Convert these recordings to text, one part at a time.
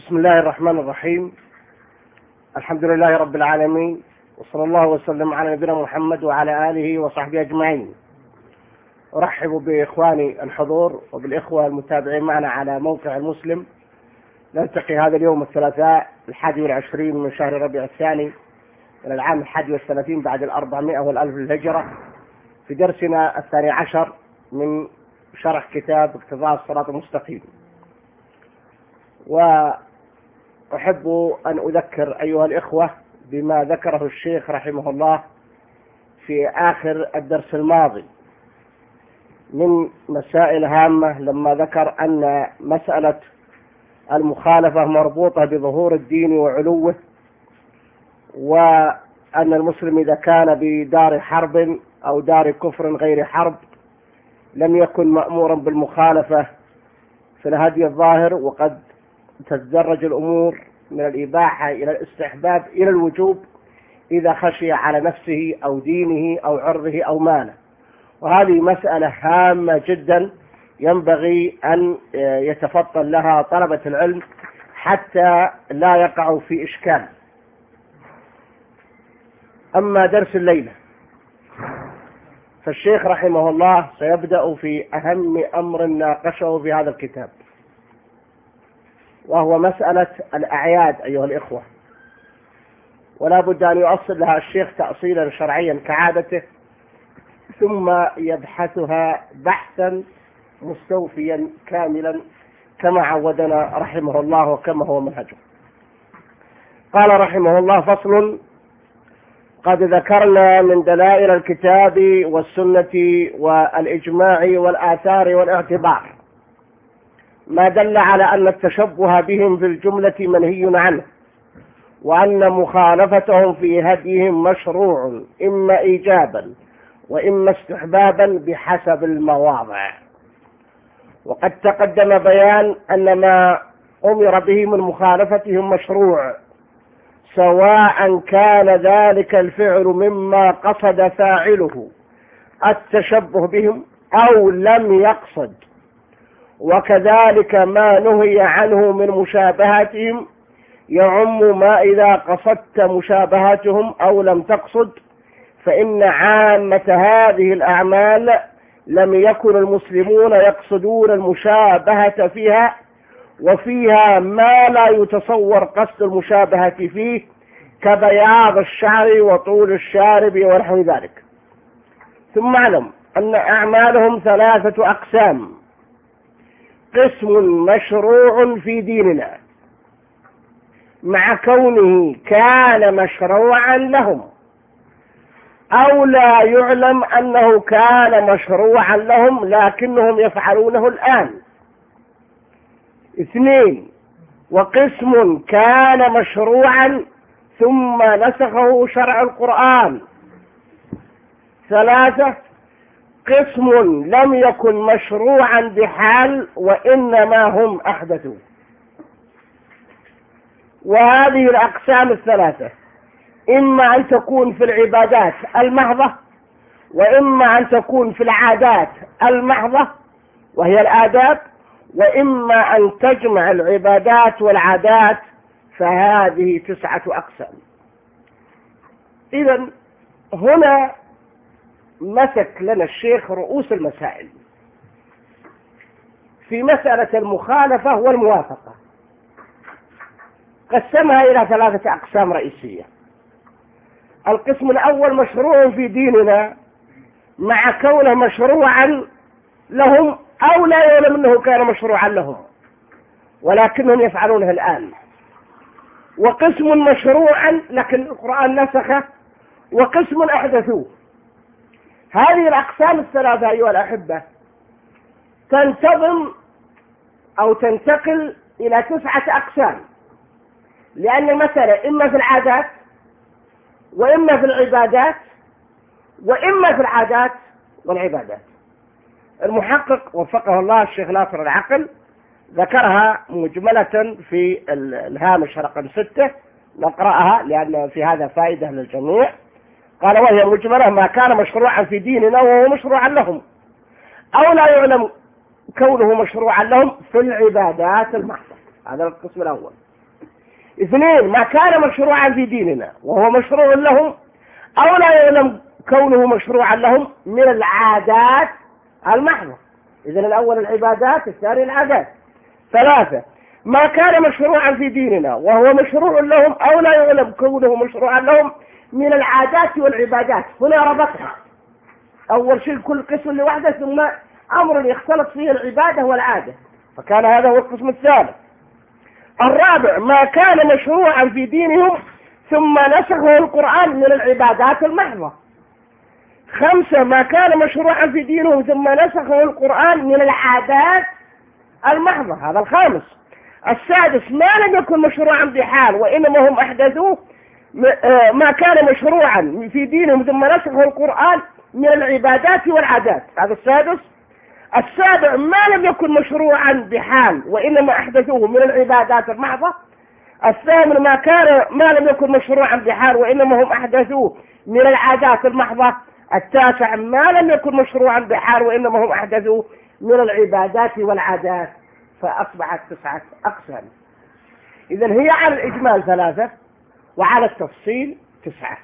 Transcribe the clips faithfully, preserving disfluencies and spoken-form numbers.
بسم الله الرحمن الرحيم. الحمد لله رب العالمين، وصلى الله وسلم على نبينا محمد وعلى آله وصحبه أجمعين. أرحب بإخواني الحضور وبالإخوة المتابعين معنا على موقع المسلم. نلتقي هذا اليوم الثلاثاء الحادي والعشرين من شهر ربيع الثاني من العام الحادي والثلاثين بعد الأربعمائة والألف للهجرة في درسنا الثاني عشر من شرح كتاب اقتضاء الصراط المستقيم. وأحب أن أذكر أيها الإخوة بما ذكره الشيخ رحمه الله في آخر الدرس الماضي من مسائل هامة، لما ذكر أن مسألة المخالفة مربوطة بظهور الدين وعلوه، وأن المسلم إذا كان بدار حرب أو دار كفر غير حرب لم يكن مأمورا بالمخالفة في الهدي الظاهر، وقد تتدرج الأمور من الإباحة إلى الاستحباب إلى الوجوب إذا خشي على نفسه أو دينه أو عرضه أو ماله. وهذه مسألة هامة جدا ينبغي أن يتفطن لها طلبة العلم حتى لا يقعوا في إشكال. أما درس الليلة فالشيخ رحمه الله سيبدأ في أهم أمر ناقشه في هذا الكتاب، وهو مسألة الأعياد أيها الإخوة، ولا بد أن يؤصل لها الشيخ تأصيلا شرعيا كعادته، ثم يبحثها بحثا مستوفيا كاملا كما عودنا رحمه الله وكما هو منهجه. قال رحمه الله: فصل: قد ذكرنا من دلائل الكتاب والسنة والإجماع والآثار والاعتبار ما دل على أن التشبه بهم في الجملة منهي عنه، وأن مخالفتهم في هديهم مشروع إما إيجابا وإما استحبابا بحسب المواضع. وقد تقدم بيان أن ما أمر به من مخالفتهم مشروع، سواء كان ذلك الفعل مما قصد فاعله التشبه بهم أو لم يقصد، وكذلك ما نهي عنه من مشابهتهم يعم ما إذا قصدت مشابهتهم أو لم تقصد، فإن عامة هذه الأعمال لم يكن المسلمون يقصدون المشابهة فيها، وفيها ما لا يتصور قصد المشابهة فيه كبياض الشعر وطول الشارب ونحو ذلك. ثم اعلم أن أعمالهم ثلاثة أقسام: قسم مشروع في ديننا مع كونه كان مشروعا لهم، أو لا يعلم أنه كان مشروعا لهم لكنهم يفعلونه الآن. اثنين: وقسم كان مشروعا ثم نسخه شرع القرآن. ثلاثة: قسم لم يكن مشروعا بحال وإنما هم أحدثوا. وهذه الأقسام الثلاثة إما أن تكون في العبادات المحضة، وإما أن تكون في العادات المحضة وهي الآداب، وإما أن تجمع العبادات والعادات، فهذه تسعة أقسام. إذن هنا مسك لنا الشيخ رؤوس المسائل في مسألة المخالفة والموافقة، قسمها إلى ثلاثة أقسام رئيسية. القسم الأول: مشروع في ديننا مع كونه مشروعا لهم، أو لا يعلم أنه كان مشروعا لهم ولكنهم يفعلونه الآن. وقسم مشروعا لكن القرآن نسخه، وقسم أحدثوه. هذه الأقسام الثلاثة أيها الأحبة تنتظم أو تنتقل إلى تسعة أقسام، لأن المسألة إما في العادات وإما في العبادات وإما في العادات والعبادات. المحقق وفقه الله الشيخ ناصر العقل ذكرها مجملة في الهامش رقم ستة، نقرأها لأن في هذا فائدة للجميع. قال: وهي مجملة: ما كان مشروعا في ديننا وهو مشروعا لهم، أو لا يعلم كونه مشروعا لهم في العبادات المحضة. هذا القسم الأول. اثنين، ما كان مشروعا في ديننا وهو مشروع لهم أو لا يعلم كونه مشروعا لهم من العادات المحضة. إذن الأول العبادات، الثاني العادات. ثلاثة، ما كان مشروعا في ديننا وهو مشروع لهم أو لا يعلم كونه مشروعا لهم من العادات والعبادات. هنا ربطها، أول شيء كل قسم لوحده، ثم أمر يختلط فيه العبادة والعادة، فكان هذا هو القسم الثالث. الرابع، ما كان مشروعا في دينهم ثم نسخه القرآن من العبادات المحضة. خمسة، ما كان مشروعا في دينهم ثم نسخه القرآن من العادات المحضة، هذا الخامس. السادس، ما لم يكن مشروعا بحال وإنما هم أحدثوه، ما كان مشروعا في دينهم ثم نسخه القرآن من العبادات والعادات، هذا السادس. السابع، ما لم يكن مشروعا بحال وإنما أحدثوه من العبادات المحضة. الثامن، ما كان ما لم يكن مشروعا بحال وإنما هم أحدثوه من العادات المحضة. التاسع، ما لم يكن مشروعا بحال وإنما هم أحدثوه من العبادات والعادات. فأصبحت تسعة أقسام. إذن هي على الإجمال ثلاثة وعلى التفصيل تسعة.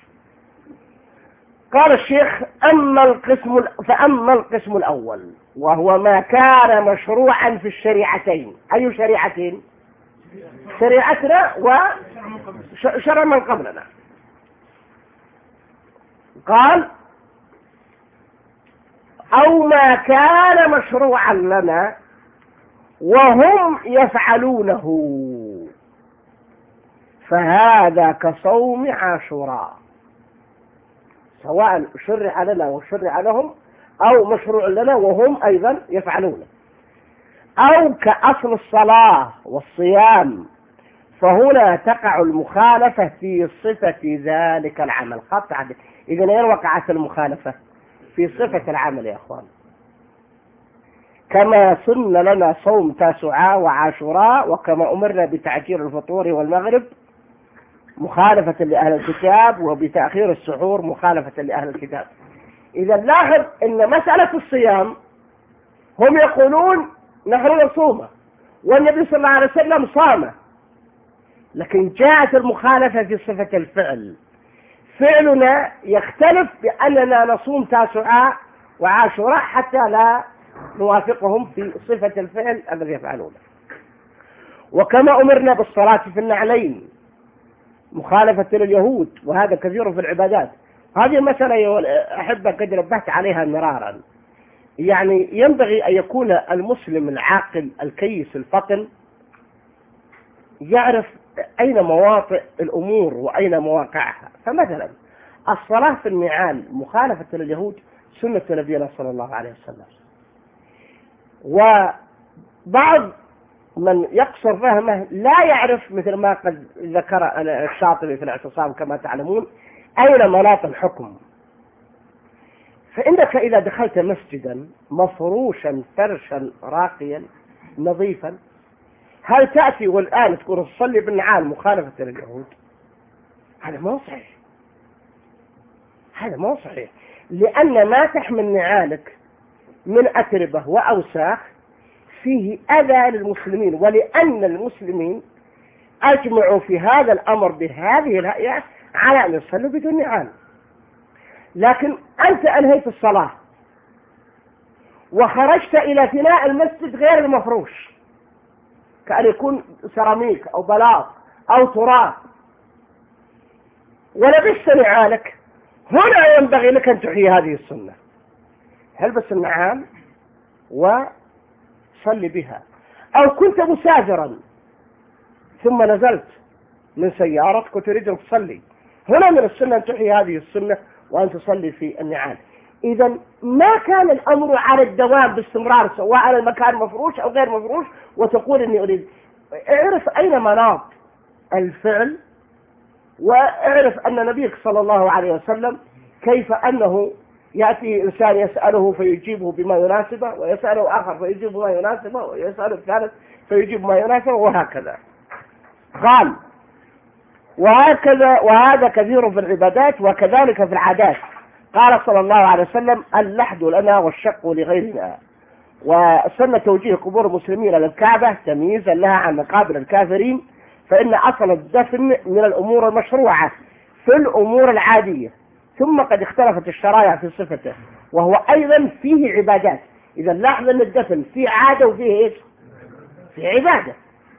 قال الشيخ: أما القسم فأما القسم الأول وهو ما كان مشروعا في الشريعتين. أي شريعتين؟ شريعتنا وشرع من قبلنا. قال: أو ما كان مشروعا لنا وهم يفعلونه فهذا كصوم عاشوراء، سواء شرع لنا وشرع لهم أو مشروع لنا وهم أيضا يفعلونه، أو كأصل الصلاة والصيام، فهنا تقع المخالفة في صفة ذلك العمل قطعا. إذن وين وقعت المخالفة؟ في صفة العمل يا أخوان. كما سن لنا صوم تاسعاء وعاشوراء، وكما أمرنا بتعجيل الفطور والمغرب مخالفة لأهل الكتاب، وبتأخير السحور مخالفة لأهل الكتاب. إذا لاحظ أن مسألة الصيام هم يقولون نحن نصومه والنبي صلى الله عليه وسلم صامه، لكن جاءت المخالفة في صفة الفعل. فعلنا يختلف بأننا نصوم تاسعاء وعاشوراء حتى لا نوافقهم في صفة الفعل الذي يفعلونه. وكما أمرنا بالصلاة في النعلين مخالفة لليهود، وهذا كثير في العبادات. هذه المسألة أحب قد نبهت عليها مرارا. يعني ينبغي أن يكون المسلم العاقل الكيس الفطن يعرف أين مواطئ الأمور وأين مواقعها. فمثلا الصلاة في النعال مخالفة لليهود سنة نبينا صلى الله عليه وسلم. وبعض من يقصر فهمه لا يعرف مثل ما قد ذكر الشاطبي في الاعتصام كما تعلمون أين مناط الحكم. فإنك إذا دخلت مسجدا مفروشا فرشا راقيا نظيفا، هل تأتي والآن تقول تصلي بالنعال مخالفة لليهود؟ هذا ما صحيح، هذا ما صحيح، لأن ما تحمل نعالك من أتربة وأوساخ فيه أذى للمسلمين، ولأن المسلمين أجمعوا في هذا الأمر بهذه الهيئة على أن يصلوا بدون نعال. لكن أنت أنهيت الصلاة وخرجت إلى فناء المسجد غير المفروش، كأن يكون سيراميك أو بلاط أو تراب، ولبست نعالك، هنا ينبغي لك أن تحيي هذه السنة. البس النعال وصلي بها. أو كنت مسافرا ثم نزلت من سيارتك وتريد أن تصلي، هنا من السنة أن تحيي هذه السنة وأن تصلي في النعال. إذا ما كان الأمر على الدوام باستمرار سواء المكان مفروش أو غير مفروش وتقول إني أريد. اعرف أين مناط الفعل، واعرف أن نبيك صلى الله عليه وسلم كيف أنه يأتي إنسان يسأله فيجيبه بما يناسبه، ويسأله آخر فيجيب ما يناسبه، ويسأله الثالث فيجيب ما يناسبه، وهكذا. قال: وهكذا وهذا كثير في العبادات وكذلك في العادات. قال صلى الله عليه وسلم: اللحد لنا والشق لغيرنا. وسن توجيه قبور المسلمين للكعبة تمييزا لها عن مقابر الكافرين، فإن أصل الدفن من الأمور المشروعة في الأمور العادية، ثم قد اختلفت الشرائع في صفته، وهو أيضا فيه عبادات. إذا لاحظ أن الدفن فيه عادة وفيه إيش؟ فيه عبادة.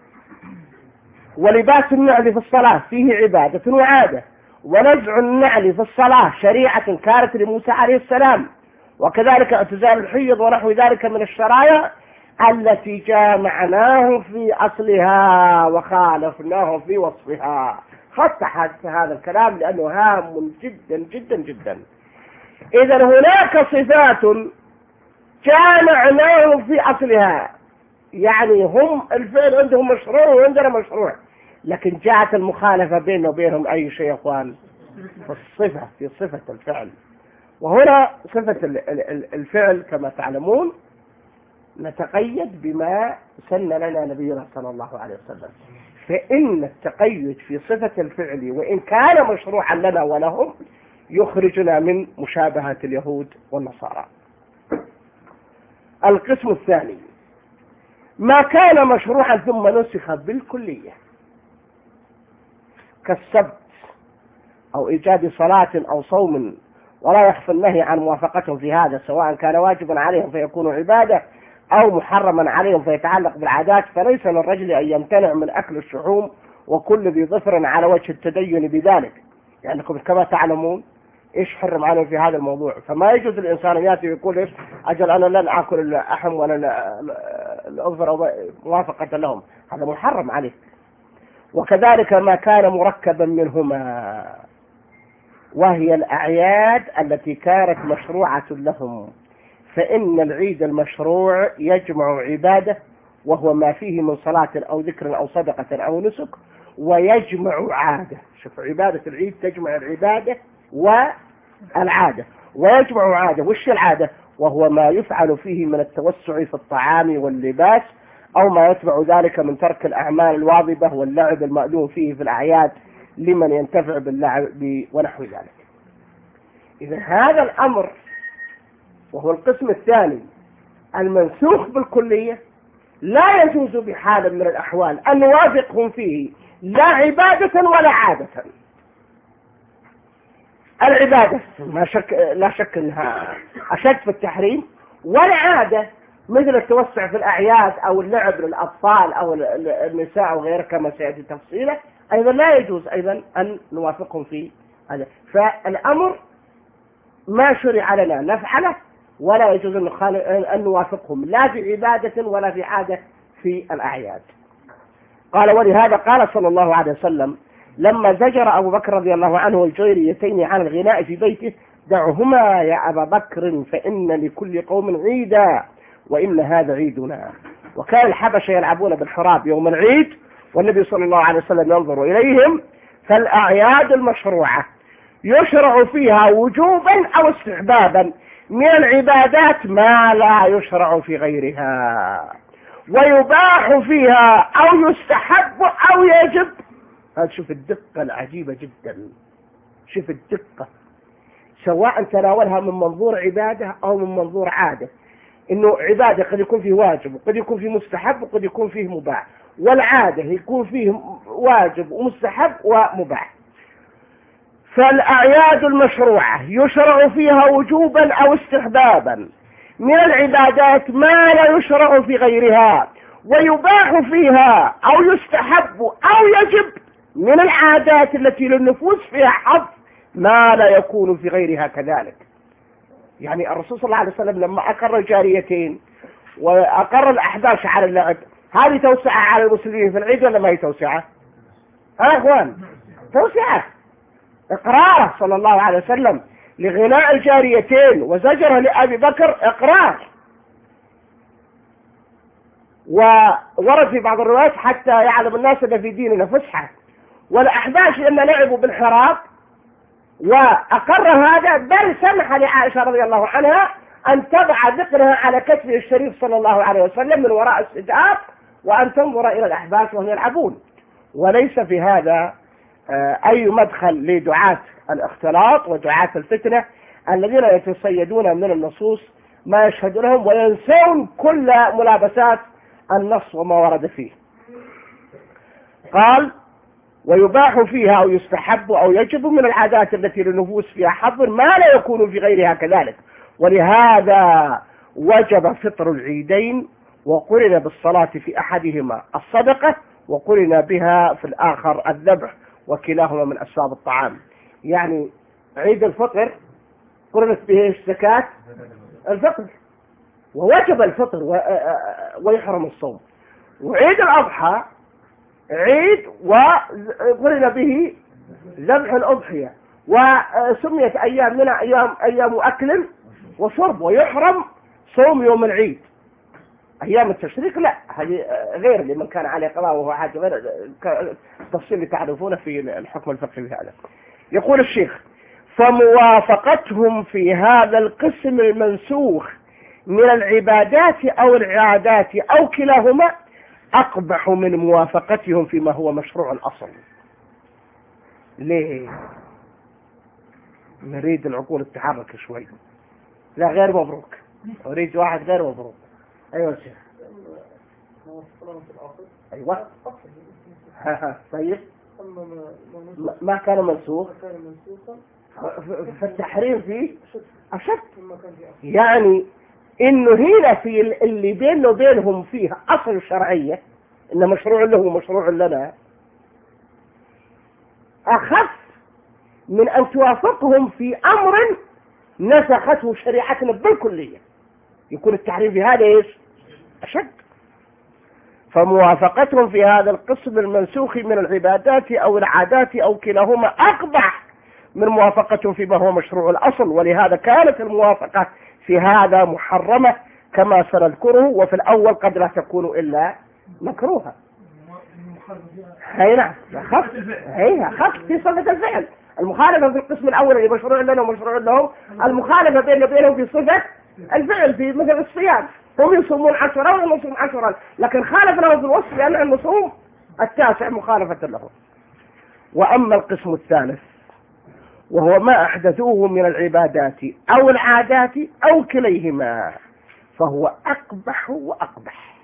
ولباس النعل في الصلاة فيه عبادة وعادة، ونزع النعل في الصلاة شريعة كانت لموسى عليه السلام، وكذلك اعتزال الحيض ونحو ذلك من الشرائع التي جامعناه في أصلها وخالفناه في وصفها. خص هذا الكلام لأنه هام جدا جدا جدا. إذا هناك صفات جامعناه في أصلها، يعني هم الفعل عندهم مشروع وعندنا مشروع، لكن جاءت المخالفة بينه وبينهم أي شيء يا أخوان؟ في الصفة، في صفة الفعل. وهنا صفة الفعل كما تعلمون نتقيد بما سن لنا نبينا صلى الله عليه وسلم، فإن التقيد في صفة الفعل وإن كان مشروعا لنا ولهم يخرجنا من مشابهة اليهود والنصارى. القسم الثاني ما كان مشروعا ثم نسخ بالكلية، كالسبت أو إيجاد صلاة أو صوم، ولا يخفى النهي عن موافقتهم في هذا، سواء كان واجبا عليهم فيكون عبادة أو محرما عليهم فيتعلق بالعادات. فليس للرجل أن يمتنع من أكل الشحوم وكل ذي ظفر على وجه التدين بذلك، يعني كما تعلمون إيش حرم عليهم في هذا الموضوع. فما يجوز الإنسان أن يأتي ويقول إيش أجل أنا لن أكل اللحم ولا الأظفر موافقة لهم، هذا محرم عليه. وكذلك ما كان مركبا منهما، وهي الأعياد التي كانت مشروعة لهم، فإن العيد المشروع يجمع عبادة وهو ما فيه من صلاة أو ذكر أو صدقة أو نسك، ويجمع عادة. شوف عبادة العيد تجمع العبادة والعادة، ويجمع عادة. وش العادة؟ وهو ما يفعل فيه من التوسع في الطعام واللباس، أو ما يتبع ذلك من ترك الأعمال الواظبة واللعب المأذون فيه في الأعياد لمن ينتفع باللعب ونحو ذلك. إذا هذا الأمر وهو القسم الثاني المنسوخ بالكلية لا يجوز بحال من الأحوال أن نوافقهم فيه لا عبادة ولا عادة. العبادة ما شك لا شك أنها أشد في التحريم، والعادة مثل التوسع في الأعياد أو اللعب للأطفال أو النساء وغيرها كما سيأتي تفصيله أيضا لا يجوز أيضا أن نوافقهم في هذا. فالأمر ما شرع لنا نفعله، ولا يجوز أن نوافقهم لا في عبادة ولا في عادة في الأعياد. قال ولهذا قال صلى الله عليه وسلم لما زجر أبو بكر رضي الله عنه الجويريتين عن الغناء في بيته: دعهما يا أبا بكر فإن لكل قوم عيدا وإن هذا عيدنا. وكان الحبشة يلعبون بالحراب يوم العيد والنبي صلى الله عليه وسلم ينظر إليهم. فالأعياد المشروعة يشرع فيها وجوبا أو استحبابا من العبادات ما لا يشرع في غيرها، ويباح فيها أو يستحب أو يجب. هذا شوف الدقة العجيبة جدا، شوف الدقة، سواء تناولها من منظور عبادة أو من منظور عادة. إنه عبادة قد يكون فيه واجب وقد يكون فيه مستحب وقد يكون فيه مباح، والعادة يكون فيه واجب ومستحب ومباح. فالأعياد المشروعة يشرع فيها وجوبا أو استحبابا من العبادات ما لا يشرع في غيرها، ويباح فيها أو يستحب أو يجب من العادات التي للنفوس فيها حظ ما لا يكون في غيرها كذلك. يعني الرسول صلى الله عليه وسلم لما أقر الجاريتين وأقر الأحباش على اللعب، هذه توسعة على المسلمين في العيد ولا ما هي توسعة؟ ها أخوان، توسعة. إقرار صلى الله عليه وسلم لغناء الجاريتين وزجره لأبي بكر إقرار. وورد في بعض الروايات حتى يعلم الناس أن في ديننا فسحة. والأحباش أن لعبوا بالحراب وأقر هذا، بل سمح لعائشة رضي الله عنها أن تضع ذقنها على كتفه الشريف صلى الله عليه وسلم من وراء السداب وأن تنظر إلى الأحباش وهم يلعبون. وليس في هذا أي مدخل لدعاة الاختلاط ودعاة الفتنة الذين يتصيدون من النصوص ما يشهد لهم وينسون كل ملابسات النص وما ورد فيه. قال ويباح فيها أو يستحب أو يجب من العادات التي للنفوس فيها حظ ما لا يكون في غيرها كذلك. ولهذا وجب فطر العيدين، وقرن بالصلاة في أحدهما الصدقة، وقرن بها في الآخر الذبح، وكلاهما من أسباب الطعام. يعني عيد الفطر قرنت به زكاة الفطر ووجب الفطر ويحرم الصوم، وعيد الأضحى عيد وقرن به ذبح الأضحية، وسميت أيام من أيام أيام أكل وشرب، ويحرم صوم يوم العيد. أيام التشريق لا، هذه غير لمن كان عليه قضاء، وهو حاجة غير التفصيل اللي تعرفونه في الحكم الفقهي في هذا. يقول الشيخ: فموافقتهم في هذا القسم المنسوخ من العبادات أو العادات أو كلاهما أقبح من موافقتهم فيما هو مشروع الأصل. ليه؟ نريد العقول تتحرك شوي. لا غير مبروك، أريد واحد غير مبروك. أيوة شيخ. أيوة. طيب ما كان منسوخ، فالتحريم فيه أشد. يعني إنه هنا في اللي بينه وبينهم فيها أصل شرعية، إن مشروع له ومشروع لنا، أخف من أن توافقهم في أمر نسخته شريعتنا بالكلية. يكون التحريم في هذا إيش؟ أشد. فموافقتهم في هذا القسم المنسوخ من العبادات أو العادات أو كلاهما أقبح من موافقتهم فيما هو مشروع الأصل. ولهذا كانت الموافقة في هذا محرمة كما سنذكره، وفي الأول قد لا تكون إلا مكروهة. هي نعم، خف هي خف في صفة الفعل. المخالفة في القسم الأول اللي مشروع لنا ومشروع لهم، المخالفة بيننا وبينهم في صفة الفعل، في مثل الصيام، هم يصومون عشرة ونصوم عشرة، لكن خالف لهم في الوصف لأن النصوم التاسع مخالفة لهم. وأما القسم الثالث وهو ما أحدثوه من العبادات أو العادات أو كليهما فهو أقبح وأقبح.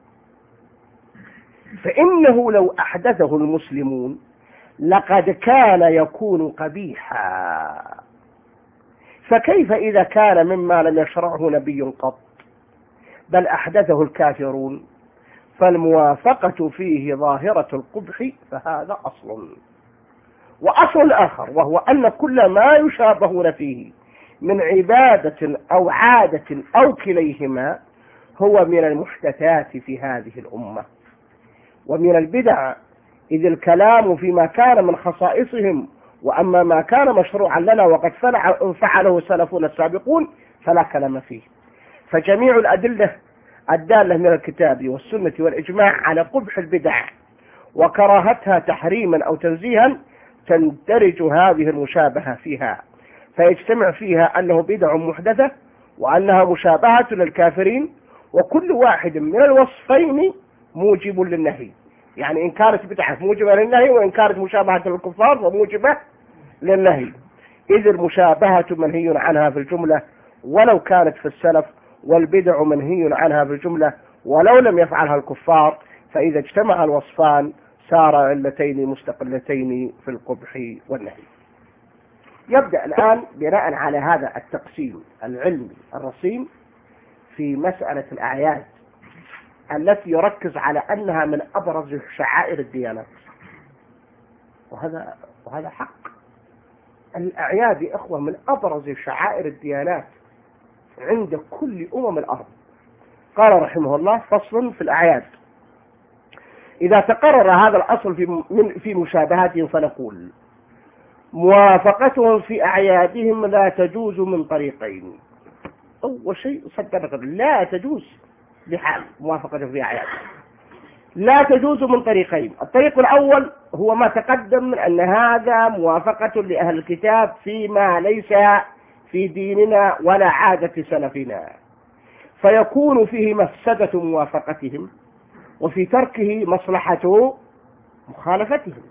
فإنه لو أحدثه المسلمون لقد كان يكون قبيحا، فكيف إذا كان مما لم يشرعه نبي قط بل أحدثه الكافرون؟ فالموافقة فيه ظاهرة القبح، فهذا أصل. وأصل آخر وهو أن كل ما يشابهون فيه من عبادة أو عادة أو كليهما هو من المحدثات في هذه الأمة ومن البدع، إذ الكلام فيما كان من خصائصهم، وأما ما كان مشروعا لنا وقد فعله سلفنا السابقون فلا كلام فيه. فجميع الأدلة الدالة من الكتاب والسنة والإجماع على قبح البدع وكراهتها تحريما أو تنزيها تندرج هذه المشابهة فيها، فيجتمع فيها أنه بدع محدثة وأنها مشابهة للكافرين، وكل واحد من الوصفين موجب للنهي. يعني إن كانت بدعة موجبة للنهي، وإن كانت مشابهة للكفار فموجبة للنهي، إذ المشابهة منهي عنها في الجملة ولو كانت في السلف، والبدع منهي عنها في الجملة ولو لم يفعلها الكفار. فإذا اجتمع الوصفان صار علتين مستقلتين في القبح والنهي. يبدأ الآن بناء على هذا التقسيم العلمي الرصين في مسألة الأعياد التي يركز على أنها من أبرز شعائر الديانات، وهذا وهذا حق. الأعياد يا إخوة من أبرز شعائر الديانات عند كل أمم الأرض. قال رحمه الله: فصل في الأعياد. إذا تقرر هذا الأصل في من في مشابهاتهم فنقول: موافقتهم في أعيادهم لا تجوز من طريقين. أول شيء صدق، لا تجوز بحال موافقتهم في أعيادهم، لا تجوز من طريقين. الطريق الأول هو ما تقدم من أن هذا موافقة لأهل الكتاب فيما ليس في ديننا ولا عادة سلفنا، فيكون فيه مفسدة موافقتهم وفي تركه مصلحة مخالفتهم،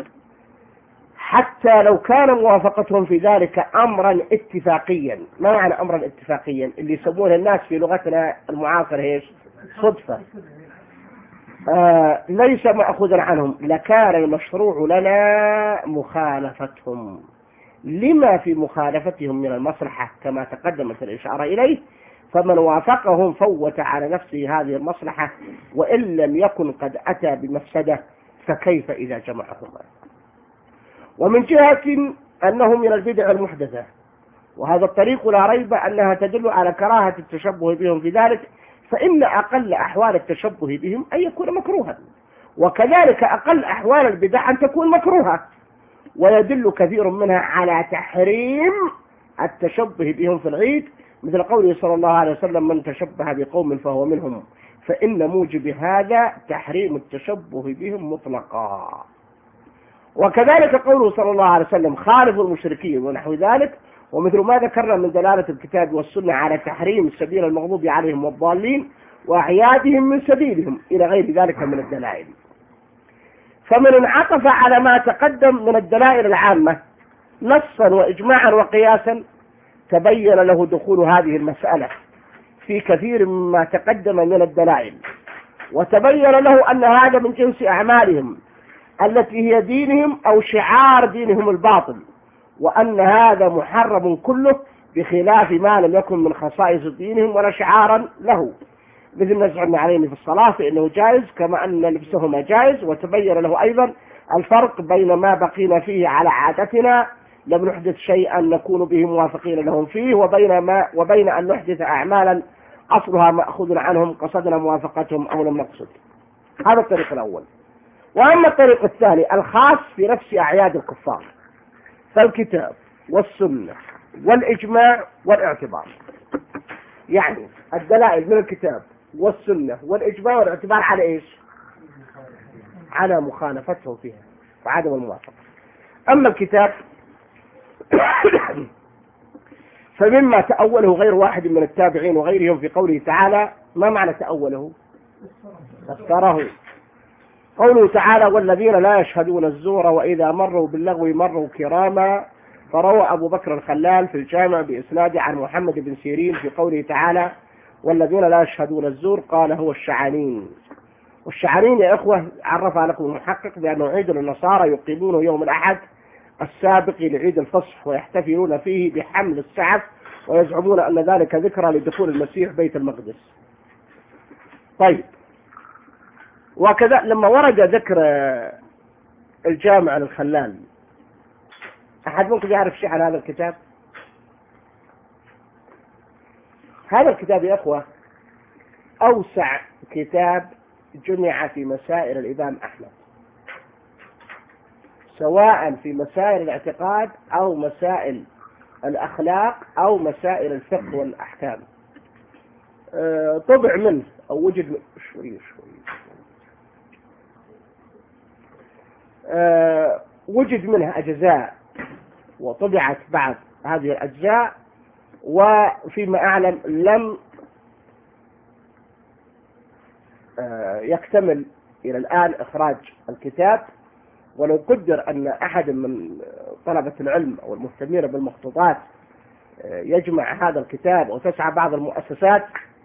حتى لو كان موافقتهم في ذلك أمرا اتفاقيا. ما معنى أمرا اتفاقيا؟ اللي يسمونه الناس في لغتنا المعاصرة ايش؟ صدفة. آه ليس مأخوذا عنهم، لكان المشروع لنا مخالفتهم لما في مخالفتهم من المصلحة كما تقدمت الإشارة إليه، فمن وافقهم فوت على نفسه هذه المصلحة، وإن لم يكن قد أتى بمفسدة فكيف إذا جمعهما. ومن جهة أنه من البدع المحدثة، وهذا الطريق لا ريب أنها تدل على كراهة التشبه بهم في ذلك، فإن أقل أحوال التشبه بهم أن يكون مكروها، وكذلك أقل أحوال البدع أن تكون مكروهة، ويدل كثير منها على تحريم التشبه بهم في العيد، مثل قوله صلى الله عليه وسلم: من تشبه بقوم فهو منهم، فإن موجب هذا تحريم التشبه بهم مطلقا. وكذلك قوله صلى الله عليه وسلم: خالفوا المشركين ونحو ذلك، ومثل ما ذكرنا من دلالة الكتاب والسنة على تحريم سبيل المغضوب عليهم والضالين وأعيادهم من سبيلهم إلى غير ذلك من الدلائل. فمن انعطف على ما تقدم من الدلائل العامة نصا وإجماعا وقياسا تبين له دخول هذه المسألة في كثير مما تقدم من الدلائل، وتبين له أن هذا من جنس أعمالهم التي هي دينهم أو شعار دينهم الباطل، وأن هذا محرم كله بخلاف ما لم يكن من خصائص دينهم ولا شعارا له، مثل نزع النعلين في الصلاة فإنه جائز كما أن لبسهما جائز. وتبين له أيضا الفرق بين ما بقينا فيه على عادتنا لم نحدث شيئا نكون به موافقين لهم فيه، وبين, ما وبين أن نحدث أعمالا أصلها مأخوذ عنهم قصدنا موافقتهم أو لم نقصد. هذا الطريق الأول. وأما الطريق الثاني الخاص في نفس أعياد الكفار، فالكتاب والسنة والإجماع والاعتبار، يعني الدلائل من الكتاب والسنة والإجماع والاعتبار على إيش؟ على مخالفتهم فيها وعدم الموافقة. أما الكتاب فمما تأوله غير واحد من التابعين وغيرهم في قوله تعالى. ما معنى تأوله؟ فسره. قوله تعالى: والذين لا يشهدون الزور وإذا مروا باللغو مروا كراما، فروى أبو بكر الخلال في الجامع بإسناده عن محمد بن سيرين في قوله تعالى: والذين لا يشهدون الزور قال هو الشعانين. والشعانين يا إخوة عرفها لكم المحقق بأنه عيد النصارى يقيمونه يوم الأحد السابق لعيد الفصح، ويحتفلون فيه بحمل السعف، ويزعمون أن ذلك ذكرى لدخول المسيح بيت المقدس. طيب، وكذا لما ورد ذكر الجامع الخلال، أحد ممكن يعرف شيء عن هذا الكتاب؟ هذا الكتاب يا أخوة أوسع كتاب جمع في مسائل الإمام أحمد، سواء في مسائل الاعتقاد أو مسائل الأخلاق أو مسائل الفقه والأحكام. أه طبع منه أو وجد منه شوي شوي أه وجد منها أجزاء وطبعت بعض هذه الأجزاء، وفيما أعلم لم أه يكتمل إلى الآن إخراج الكتاب. ولو قدر أن أحد من طلبة العلم أو المهتمين بالمخطوطات يجمع هذا الكتاب وتسعى بعض المؤسسات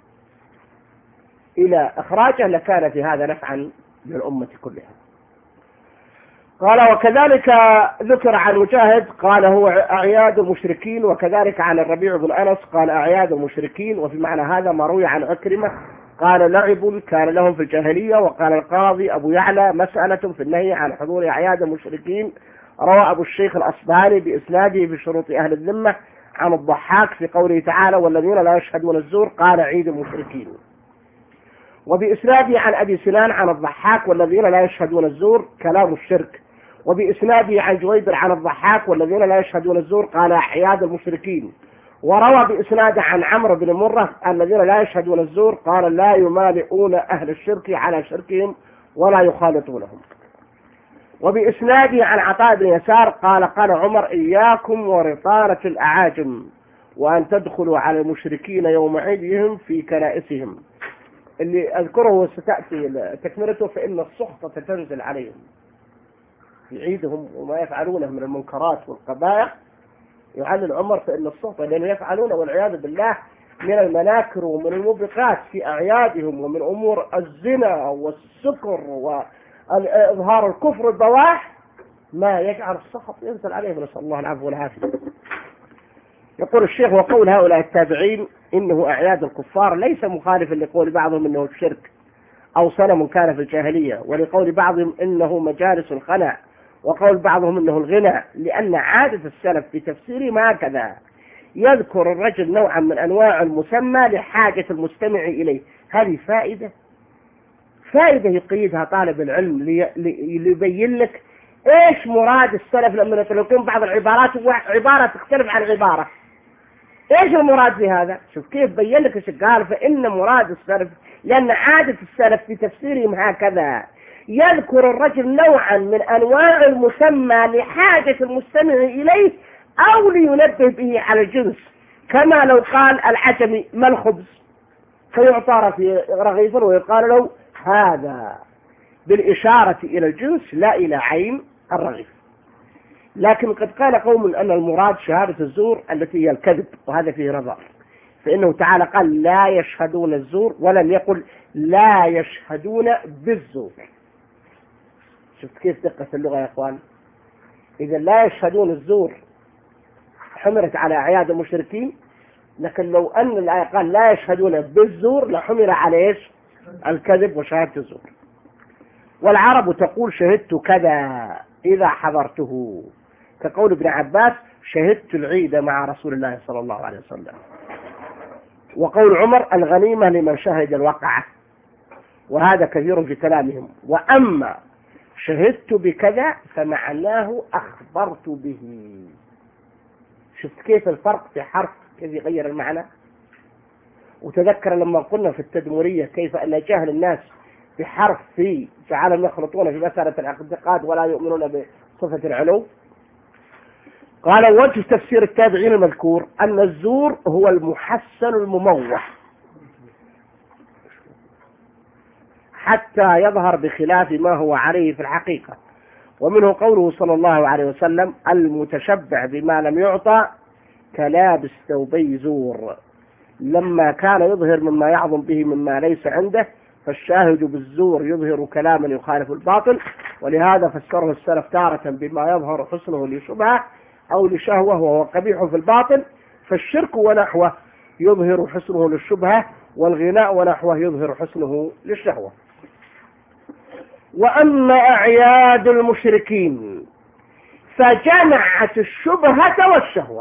إلى إخراجه لكان في هذا نفعا للأمة كلها. قال: وكذلك ذكر عن مجاهد قال هو أعياد المشركين، وكذلك عن الربيع بن أنس قال أعياد المشركين، وفي معنى هذا ما روي عن عكرمة قال لعب كان لهم في الجاهلية. وقال القاضي أبو يعلى مسألة في النهي عن حضور أعياد المشركين، روى أبو الشيخ الأصبهاني بإسناده في شروط أهل الذمة عن الضحاك في قوله تعالى: والذين لا يشهدون الزور قال عيد المشركين. وبإسناده عن أبي سنان عن الضحاك: والذين لا يشهدون الزور كلام الشرك. وبإسناده عن جويبر عن الضحاك: والذين لا يشهدون الزور قال أعياد المشركين. وروى بإسناده عن عمرو بن مرة: الذين لا يشهدون الزور قال لا يمالئون أهل الشرك على شركهم ولا يخالطونهم. وبإسناده عن عطاء بن يسار قال قال عمر: إياكم ورطانة الأعاجم وأن تدخلوا على المشركين يوم عيدهم في كنائسهم. اللي أذكره ستأتي تكملته: فإن السخطة تنزل عليهم في عيدهم وما يفعلونه من المنكرات والقبائح. يعلل عمر فإن السخطة لأنه يفعلون والعياذ بالله من المناكر ومن الموبقات في أعيادهم ومن أمور الزنا والسكر وإظهار الكفر البواح ما يجعل السخط ينزل عليهم، نسأل الله العفو والعافية. يقول الشيخ: وقول هؤلاء التابعين إنه أعياد الكفار ليس مخالفا لقول بعضهم إنه الشرك أو صنم كان في الجاهلية، ولقول بعضهم إنه مجالس الخلاء، وقول بعضهم إنه الغنى، لأن عادة السلف في تفسيرهم هكذا: يذكر الرجل نوعا من أنواع المسمى لحاجة المستمع إليه. هذه فائدة فائدة يقيدها طالب العلم ليبين لك إيش مراد السلف لما يطلقون بعض العبارات عبارة تختلف عن عبارة. إيش المراد في هذا؟ شوف كيف بين لك إيش قال: فإن مراد السلف، لأن عادة السلف في تفسيرهم هكذا: يذكر الرجل نوعا من أنواع المسمى لحاجة المستمع إليه أو لينبه به على الجنس، كما لو قال العجمي: ما الخبز؟ فيعطى في رغيف ويقال له هذا، بالإشارة إلى الجنس لا إلى عين الرغيف. لكن قد قال قوم أن المراد شهادة الزور التي هي الكذب، وهذا فيه نظر، فإنه تعالى قال: لا يشهدون الزور، ولم يقل لا يشهدون بالزور. شفت كيف دقة اللغة يا إخوان؟ إذا لا يشهدون الزور حملت على أعياد المشركين، لكن لو أن الآية قال لا يشهدون بالزور لحمل على إيش؟ الكذب وشهادة الزور. والعرب تقول: شهدت كذا إذا حضرته، كقول ابن عباس: شهدت العيد مع رسول الله صلى الله عليه وسلم. وقول عمر: الغنيمة لمن شهد الوقعة، وهذا كثير في كلامهم. وأما شهدت بكذا فمعناه أخبرت به. شفت كيف الفرق في حرف كيف يغير المعنى؟ وتذكر لما قلنا في التدمرية كيف أن جهل الناس بحرف في جعلهم يخلطون في مسألة الاعتقاد ولا يؤمنون بصفة العلو. قال: وجه تفسير التابعين المذكور أن الزور هو المحسن المموح حتى يظهر بخلاف ما هو عليه في الحقيقة. ومنه قوله صلى الله عليه وسلم: المتشبع بما لم يعطى كلابس ثوبي زور، لما كان يظهر مما يعظم به مما ليس عنده، فالشاهد بالزور يظهر كلاما يخالف الباطل. ولهذا فسره السلف تارة بما يظهر حسنه لشبهة أو لشهوة وهو قبيح في الباطل، فالشرك ونحوه يظهر حسنه للشبهة، والغناء ونحوه يظهر حسنه للشهوة. وأما أعياد المشركين فجمعت الشبهة والشهوة.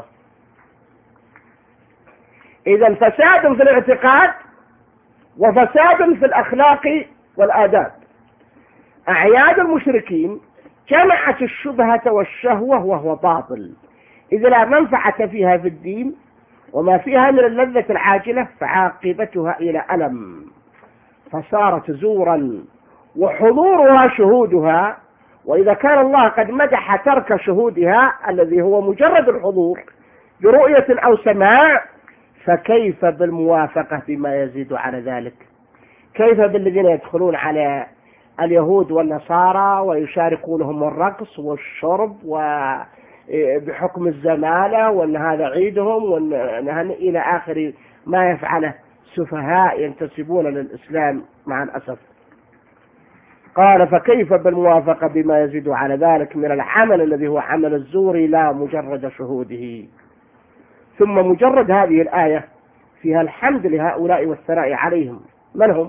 إذا فساد في الاعتقاد وفساد في الأخلاق والآداب. أعياد المشركين جمعت الشبهة والشهوة وهو باطل، إذا لا منفعة فيها في الدين، وما فيها من اللذة العاجلة فعاقبتها إلى ألم، فصارت زورا وحضورها شهودها. وإذا كان الله قد مدح ترك شهودها الذي هو مجرد الحضور برؤية أو سماع، فكيف بالموافقة بما يزيد على ذلك؟ كيف بالذين يدخلون على اليهود والنصارى ويشاركونهم الرقص والشرب وبحكم الزمالة وأن هذا عيدهم وأن إلى آخر ما يفعله سفهاء ينتسبون للإسلام مع الأسف. قال: فكيف بالموافقة بما يزيد على ذلك من العمل الذي هو عمل الزور لا مجرد شهوده. ثم مجرد هذه الآية فيها الحمد لهؤلاء والثناء عليهم. من هم؟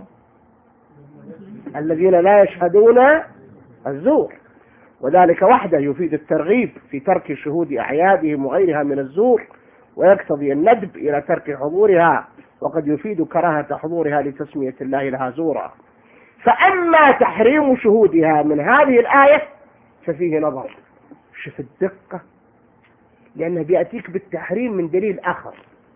الذين لا يشهدون الزور، وذلك وحده يفيد الترغيب في ترك شهود أعيادهم وغيرها من الزور، ويقتضي الندب إلى ترك حضورها، وقد يفيد كراهة حضورها لتسمية الله لها زورا. فأما تحريم شهودها من هذه الآية ففيه نظر. شوف الدقة، لأنه بيأتيك بالتحريم من دليل آخر.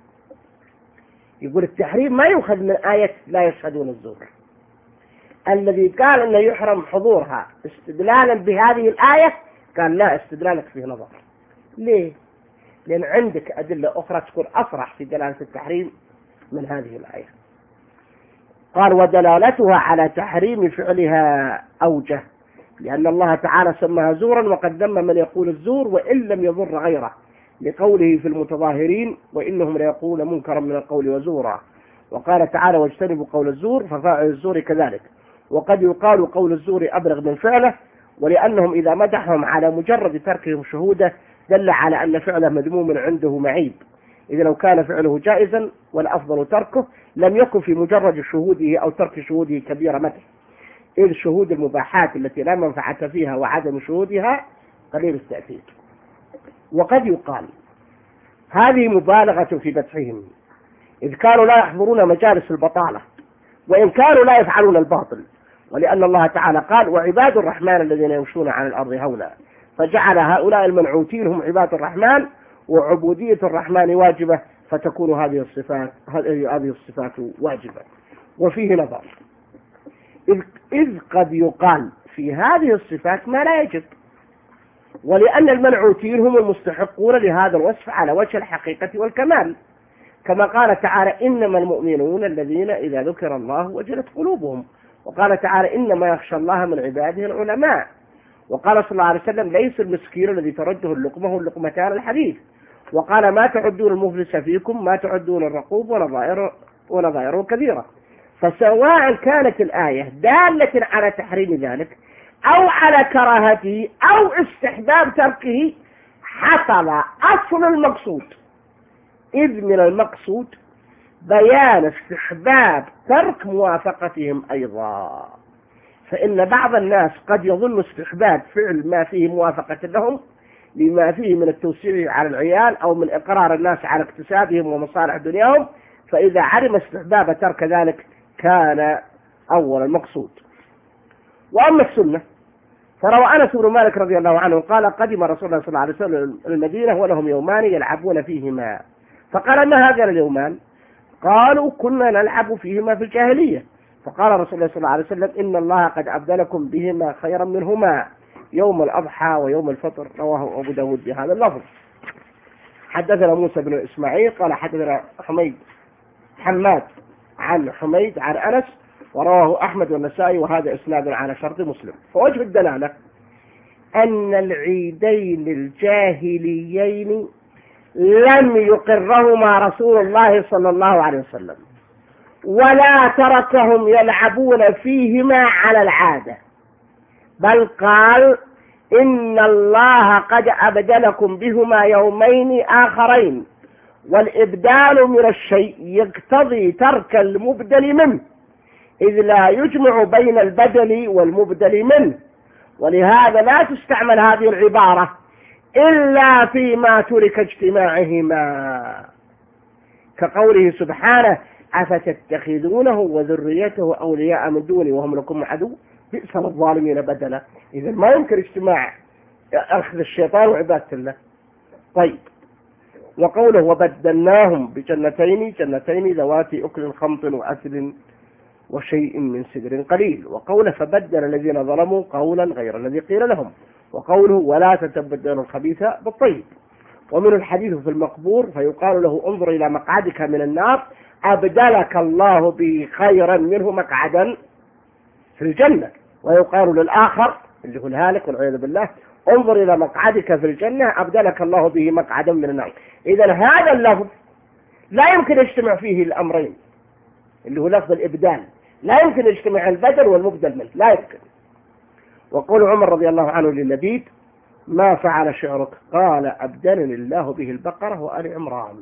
يقول التحريم ما يؤخذ من آية لا يشهدون الزور. الذي قال أنه يحرم حضورها استدلالا بهذه الآية قال لا، استدلالك فيه نظر. ليه؟ لأن عندك أدلة أخرى تكون أصرح في دلالة التحريم من هذه الآية. قال: ودلالتها على تحريم فعلها أوجه، لأن الله تعالى سماها زورا وقد ذم من يقول الزور وإن لم يضر غيره، لقوله في المتظاهرين وإنهم ليقولون منكرا من القول وزورا، وقال تعالى واجتنبوا قول الزور ففاعل الزور كذلك. وقد يقال قول الزور أبلغ من فعله، ولأنهم إذا مدحهم على مجرد تركهم شهوده دل على أن فعله مذموم عنده معيب، إذا لو كان فعله جائزا والأفضل تركه لم يكن في مجرد شهوده أو ترك شهوده كبير مدح، إذ شهود المباحات التي لا منفعة فيها وعدم شهودها قليل التأثير. وقد يقال هذه مبالغة في مدحهم، إذ كانوا لا يحضرون مجالس البطالة وإن كانوا لا يفعلون الباطل، ولأن الله تعالى قال وعباد الرحمن الذين يمشون على الأرض هونا، فجعل هؤلاء المنعوتين هم عباد الرحمن، وعبودية الرحمن واجبة، فتكون هذه الصفات هذه الصفات واجبة. وفيه نظر، إذ, إذ قد يقال في هذه الصفات ما لا يجب، ولأن المنعوتين هم المستحقون لهذا الوصف على وجه الحقيقة والكمال، كما قال تعالى إنما المؤمنون الذين إذا ذكر الله وجلت قلوبهم، وقال تعالى إنما يخشى الله من عباده العلماء، وقال صلى الله عليه وسلم ليس المسكين الذي ترده اللقمة اللقمتان الحديث، وقال ما تعدون المفلس فيكم ما تعدون الرقوب ونظائره ونظائره كبيرة. فسواء كانت الآية دالة على تحريم ذلك أو على كراهته أو استحباب تركه حصل أصل المقصود، إذ من المقصود بيان استحباب ترك موافقتهم أيضا، فإن بعض الناس قد يظن استحباب فعل ما فيه موافقة لهم لما فيه من التوسيع على العيال أو من إقرار الناس على اكتسابهم ومصالح دنياهم، فإذا علم استحباب ترك ذلك كان أول المقصود. وأما السنة فروى أنس بن مالك رضي الله عنه قال قدم رسول الله صلى الله عليه وسلم المدينة ولهم يومان يلعبون فيهما، فقال ما هذا اليومان؟ قالوا كنا نلعب فيهما في الجاهلية، فقال رسول الله صلى الله عليه وسلم إن الله قد أبدلكم بهما خيرا منهما يوم الأضحى ويوم الفطر، رواه أبو داود بهذا اللفظ. حدثنا موسى بن إسماعيل قال حدثنا حميد حماد عن حميد عن أنس، ورواه أحمد والنسائي وهذا إسناد على شرط مسلم. فوجه الدلالة أن العيدين الجاهليين لم يقرهما رسول الله صلى الله عليه وسلم، ولا تركهم يلعبون فيهما على العادة، بل قال إن الله قد أبدلكم بهما يومين آخرين، والإبدال من الشيء يقتضي ترك المبدل منه، إذ لا يجمع بين البدل والمبدل منه، ولهذا لا تستعمل هذه العبارة إلا فيما ترك اجتماعهما، كقوله سبحانه أفتتخذونه وذريته أولياء من دوني وهم لكم عدو بئس للظالمين بدلا. إذا ما يمكن اجتماع أخذ الشيطان وعبادة الله. طيب، وقوله وبدلناهم بجنتين جنتين ذواتي أكل خمط وأثل وشيء من سدر قليل، وقوله فبدل الذين ظلموا قولا غير الذي قيل لهم، وقوله ولا تتبدلوا الخبيث بالطيب. ومن الحديث في المقبور فيقال له انظر إلى مقعدك من النار أبدلك الله به خيرا منه مقعدا في الجنة، ويقال للآخر اللي هو الهالك والعياذ بالله انظر إلى مقعدك في الجنة أبدلك الله به مقعدا من النار. إذا هذا اللفظ لا يمكن يجتمع فيه الأمرين اللي هو لفظ الإبدال، لا يمكن يجتمع البدل والمبدل منه، لا يمكن. وقول عمر رضي الله عنه للبيد ما فعل شعرك؟ قال أبدلني الله به البقرة وآل عمران.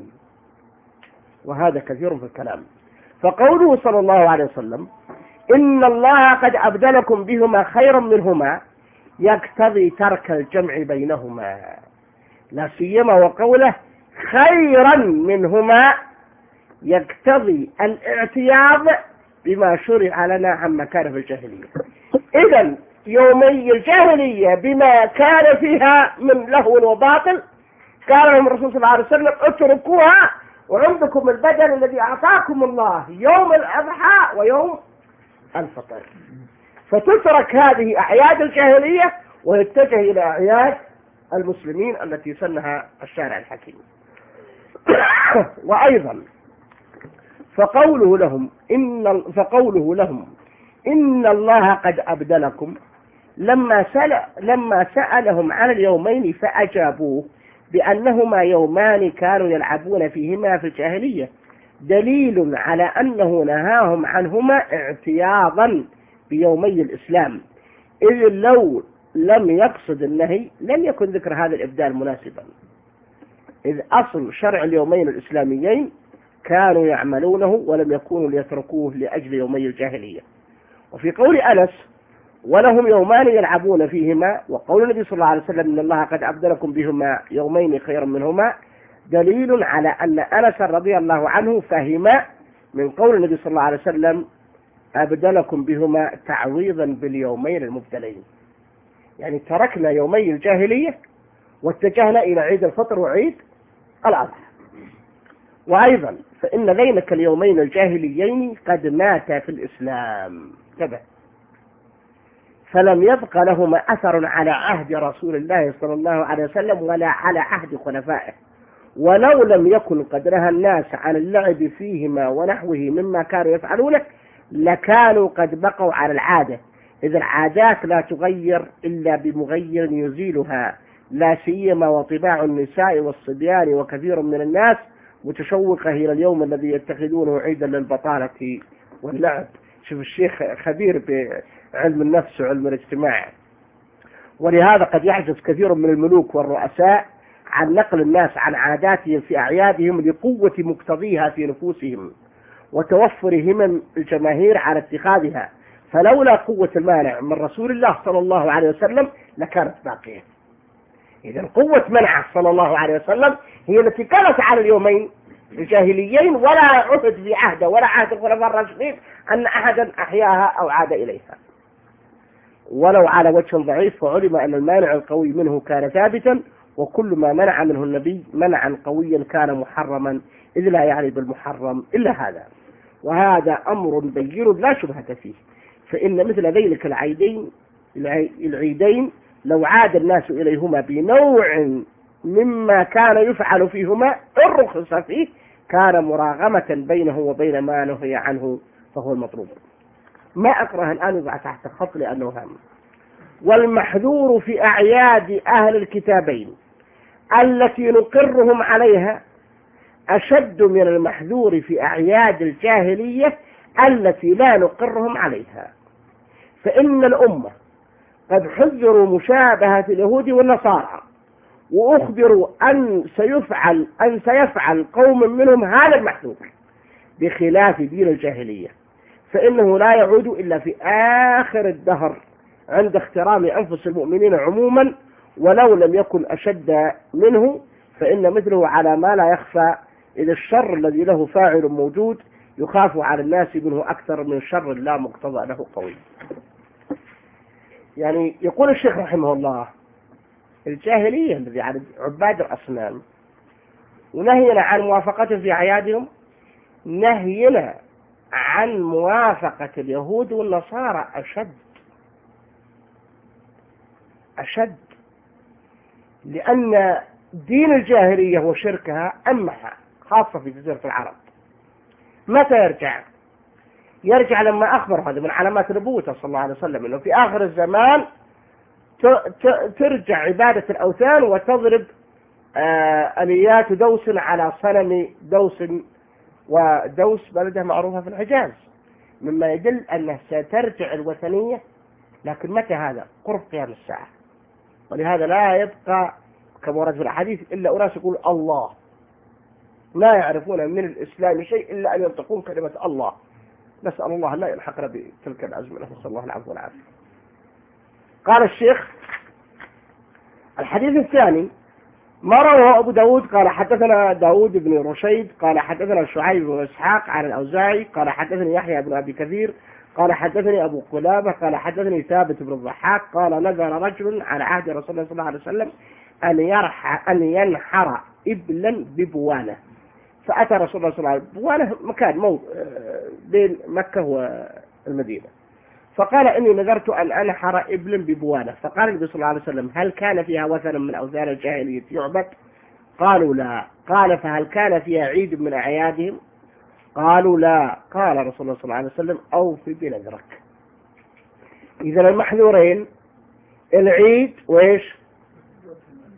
وهذا كثير في الكلام. فقوله صلى الله عليه وسلم إن الله قد أبدلكم بهما خيرا منهما يقتضي ترك الجمع بينهما، لا سيما وقوله خيرا منهما يقتضي الاعتياض بما شرع لنا عما كان في الجاهلية. إذن يومي الجاهلية بما كان فيها من لهو وباطل قال لهم الرسول صلى الله عليه وسلم اتركوها وعندكم البدل الذي أعطاكم الله يوم الأضحى ويوم الفطر، فتترك هذه أعياد الجاهلية ويتجه إلى أعياد المسلمين التي سنها الشارع الحكيم. وأيضا فقوله لهم إن فقوله لهم إن الله قد أبدلكم لما سأل لما سألهم عن اليومين فأجابوه بأنهما يومان كانوا يلعبون فيهما في الجاهلية، دليل على أنه نهاهم عنهما اعتياضا بيومي الإسلام، إذ لو لم يقصد النهي لم يكن ذكر هذا الإبدال مناسبا، إذ أصل شرع اليومين الإسلاميين كانوا يعملونه ولم يكونوا ليتركوه لأجل يومي الجاهلية. وفي قول أنس ولهم يومان يلعبون فيهما، وقول النبي صلى الله عليه وسلم إن الله قد أبدلكم بهما يومين خيرا منهما، دليل على أن أنس رضي الله عنه فهم من قول النبي صلى الله عليه وسلم أبدلكم بهما تعويضا باليومين المبتلين، يعني تركنا يومي الجاهلية واتجهنا إلى عيد الفطر وعيد الأضحى. وأيضا فإن ذينك اليومين الجاهليين قد ماتا في الإسلام تبع، فلم يبق لهما أثر على عهد رسول الله صلى الله عليه وسلم ولا على عهد خلفائه، ولو لم يكن قد نهى الناس عن اللعب فيهما ونحوه مما كانوا يفعلونه لكانوا قد بقوا على العادة، إذ العادات لا تغير إلا بمغير يزيلها، لا سيما وطباع النساء والصبيان وكثير من الناس متشوقة إلى اليوم الذي يتخذونه عيدا للبطالة واللعب. شوف الشيخ خبير بعلم النفس وعلم الاجتماع. ولهذا قد يعجز كثير من الملوك والرؤساء عن نقل الناس عن عاداتهم في أعيادهم لقوة مقتضيها في نفوسهم وتوفر همم الجماهير على اتخاذها، فلولا قوة المانع من رسول الله صلى الله عليه وسلم لكانت باقية. إذن قوة منعه صلى الله عليه وسلم هي التي كانت على اليومين الجاهليين، ولا عهد في عهده ولا عهد الخلفاء الراشدين أن أحدا أحياها أو عاد إليها، ولو على وجه ضعيف، فعلم أن المانع القوي منه كان ثابتا، وكل ما منع منه النبي منعا قويا كان محرما، إذ لا يعني بالمحرم إلا هذا. وهذا أمر بين لا شبهة فيه، فإن مثل ذلك العيدين العيدين لو عاد الناس إليهما بنوع مما كان يفعل فيهما الرخص فيه كان مراغمة بينه وبين ما نهي عنه، فهو المطلوب. ما أكره الآن يضع تحت خط لأنه هام. والمحذور في أعياد أهل الكتابين التي نقرهم عليها أشد من المحذور في أعياد الجاهلية التي لا نقرهم عليها، فإن الأمة قد حذروا مشابهة اليهود والنصارى، وأخبروا أن سيفعل أن سيفعل قوم منهم هذا المحذور بخلاف دين الجاهلية، فإنه لا يعود إلا في آخر الدهر عند اخترام أنفس المؤمنين عموما، ولو لم يكن أشد منه فإن مثله على ما لا يخفى، إذا الشر الذي له فاعل موجود يخاف على الناس منه أكثر من شر لا مقتضى له قوي. يعني يقول الشيخ رحمه الله الجاهلية الذي على عباد الأصنام ونهينا عن موافقته في أعيادهم نهينا عن موافقة اليهود والنصارى أشد أشد، لأن دين الجاهلية وشركها أمها خاصة في جزيرة العرب. متى يرجع؟ يرجع لما أخبر، هذا من علامات نبوته صلى الله عليه وسلم، أنه في آخر الزمان ترجع عبادة الأوثان وتضرب آليات دوس على صنم دوس، ودوس بلدها معروفة في الحجاز، مما يدل أنه سترجع الوثنية. لكن متى هذا؟ قرب قيام الساعة. ولهذا لا يبقى كما ورد في الحديث إلا أناس يقول الله، لا يعرفون من الإسلام شيء إلا أن ينطقون كلمة الله. نسأل الله لا يلحقنا بتلك الأزمنة، نسأل الله العفو والعافية. قال الشيخ الحديث الثاني ما رواه أبو داود قال حدثنا داود بن رشيد قال حدثنا شعيب بن إسحاق عن الأوزاعي قال حدثني يحيى بن أبي كثير قال حدثني أبو قلابة قال حدثني ثابت بن الضحاك قال نذر رجل على عهد رسول الله صلى الله عليه وسلم أن يرح أن ينحر إبلا ببوانة، فأتى رسول الله صلى الله عليه وسلم، بوانة مكان موضع بين مكة والمدينة، فقال إني نذرت أن أنحر إبلا ببوانة، فقال النبي صلى الله عليه وسلم هل كان فيها وثن من أوثان الجاهلية يعبد؟ قالوا لا. قال فهل كان فيها عيد من أعيادهم؟ قالوا لا. قال رسول الله صلى الله عليه وسلم أوفي بنذرك. إذن المحذورين العيد وإيش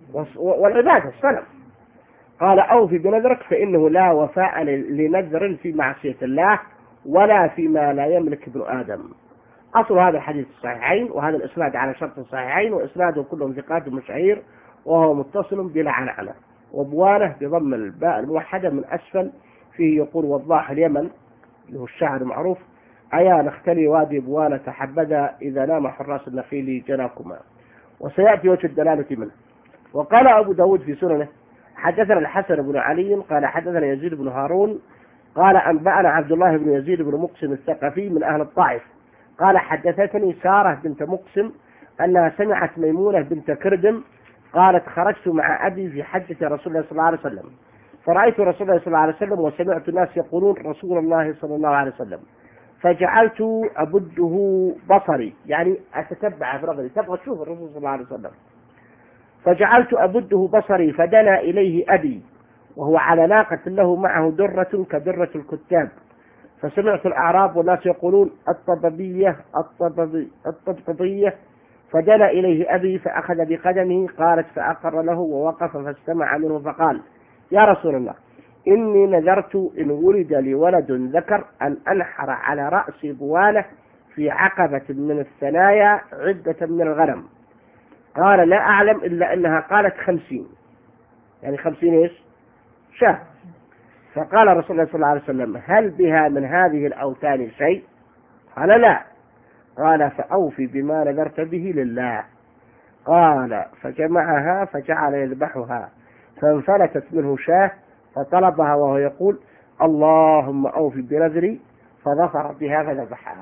والعبادة الصنم. قال أوفي بنذرك فإنه لا وفاء لنذر في معصية الله ولا فيما لا يملك ابن آدم. أصل هذا الحديث الصحيحين، وهذا الإسناد على شرط الصحيحين، وإسناده كلهم ثقات مشاهير، وهو متصل بلا عنعنة. وبوانه بضم الباء الموحدة من أسفل فيه يقول وضاح اليمن اللي هو الشاعر المعروف أيا نختلي وادي بوانة تحبذا إذا نام حراس النخيل جناكما. وسيأتي وجه الدلالة منه. وقال أبو داود في سننه حدثنا الحسن بن علي قال حدثنا يزيد بن هارون قال أنبأنا عبد الله بن يزيد بن مقسم الثقفي من أهل الطائف قال حدثتني سارة بنت مقسم أنها سمعت ميمونة بنت كردم قالت خرجت مع أبي في حجة رسول الله صلى الله عليه وسلم فرأيت رسول الله صلى الله عليه وسلم وسمعت الناس يقولون رسول الله صلى الله عليه وسلم فجعلت أبده بصري، يعني أتتبع في نظري تبغى تشوف الرسول صلى الله عليه وسلم، فجعلت أبده بصري فدنا إليه أبي وهو على ناقة له معه درة كدرة الكتاب، فسمعت الأعراب والناس يقولون الطببية الطببي الطبطبية، فدنا إليه أبي فأخذ بقدمه قالت فأقر له ووقف فاستمع منه فقال يا رسول الله إني نذرت إن ولد لي ولد ذكر أن أنحر على رأس بوانة في عقبة من الثنايا عدة من الغنم. قال لا أعلم إلا أنها قالت خمسين، يعني خمسين إيش شهر. فقال رسول الله صلى الله عليه وسلم هل بها من هذه الأوثان شيء؟ قال لا. قال فأوفي بما نذرت به لله. قال فجمعها فجعل يذبحها فانفلتت منه شاه فطلبها وهو يقول اللهم أوفي بنذري فظفر بها فذبحها.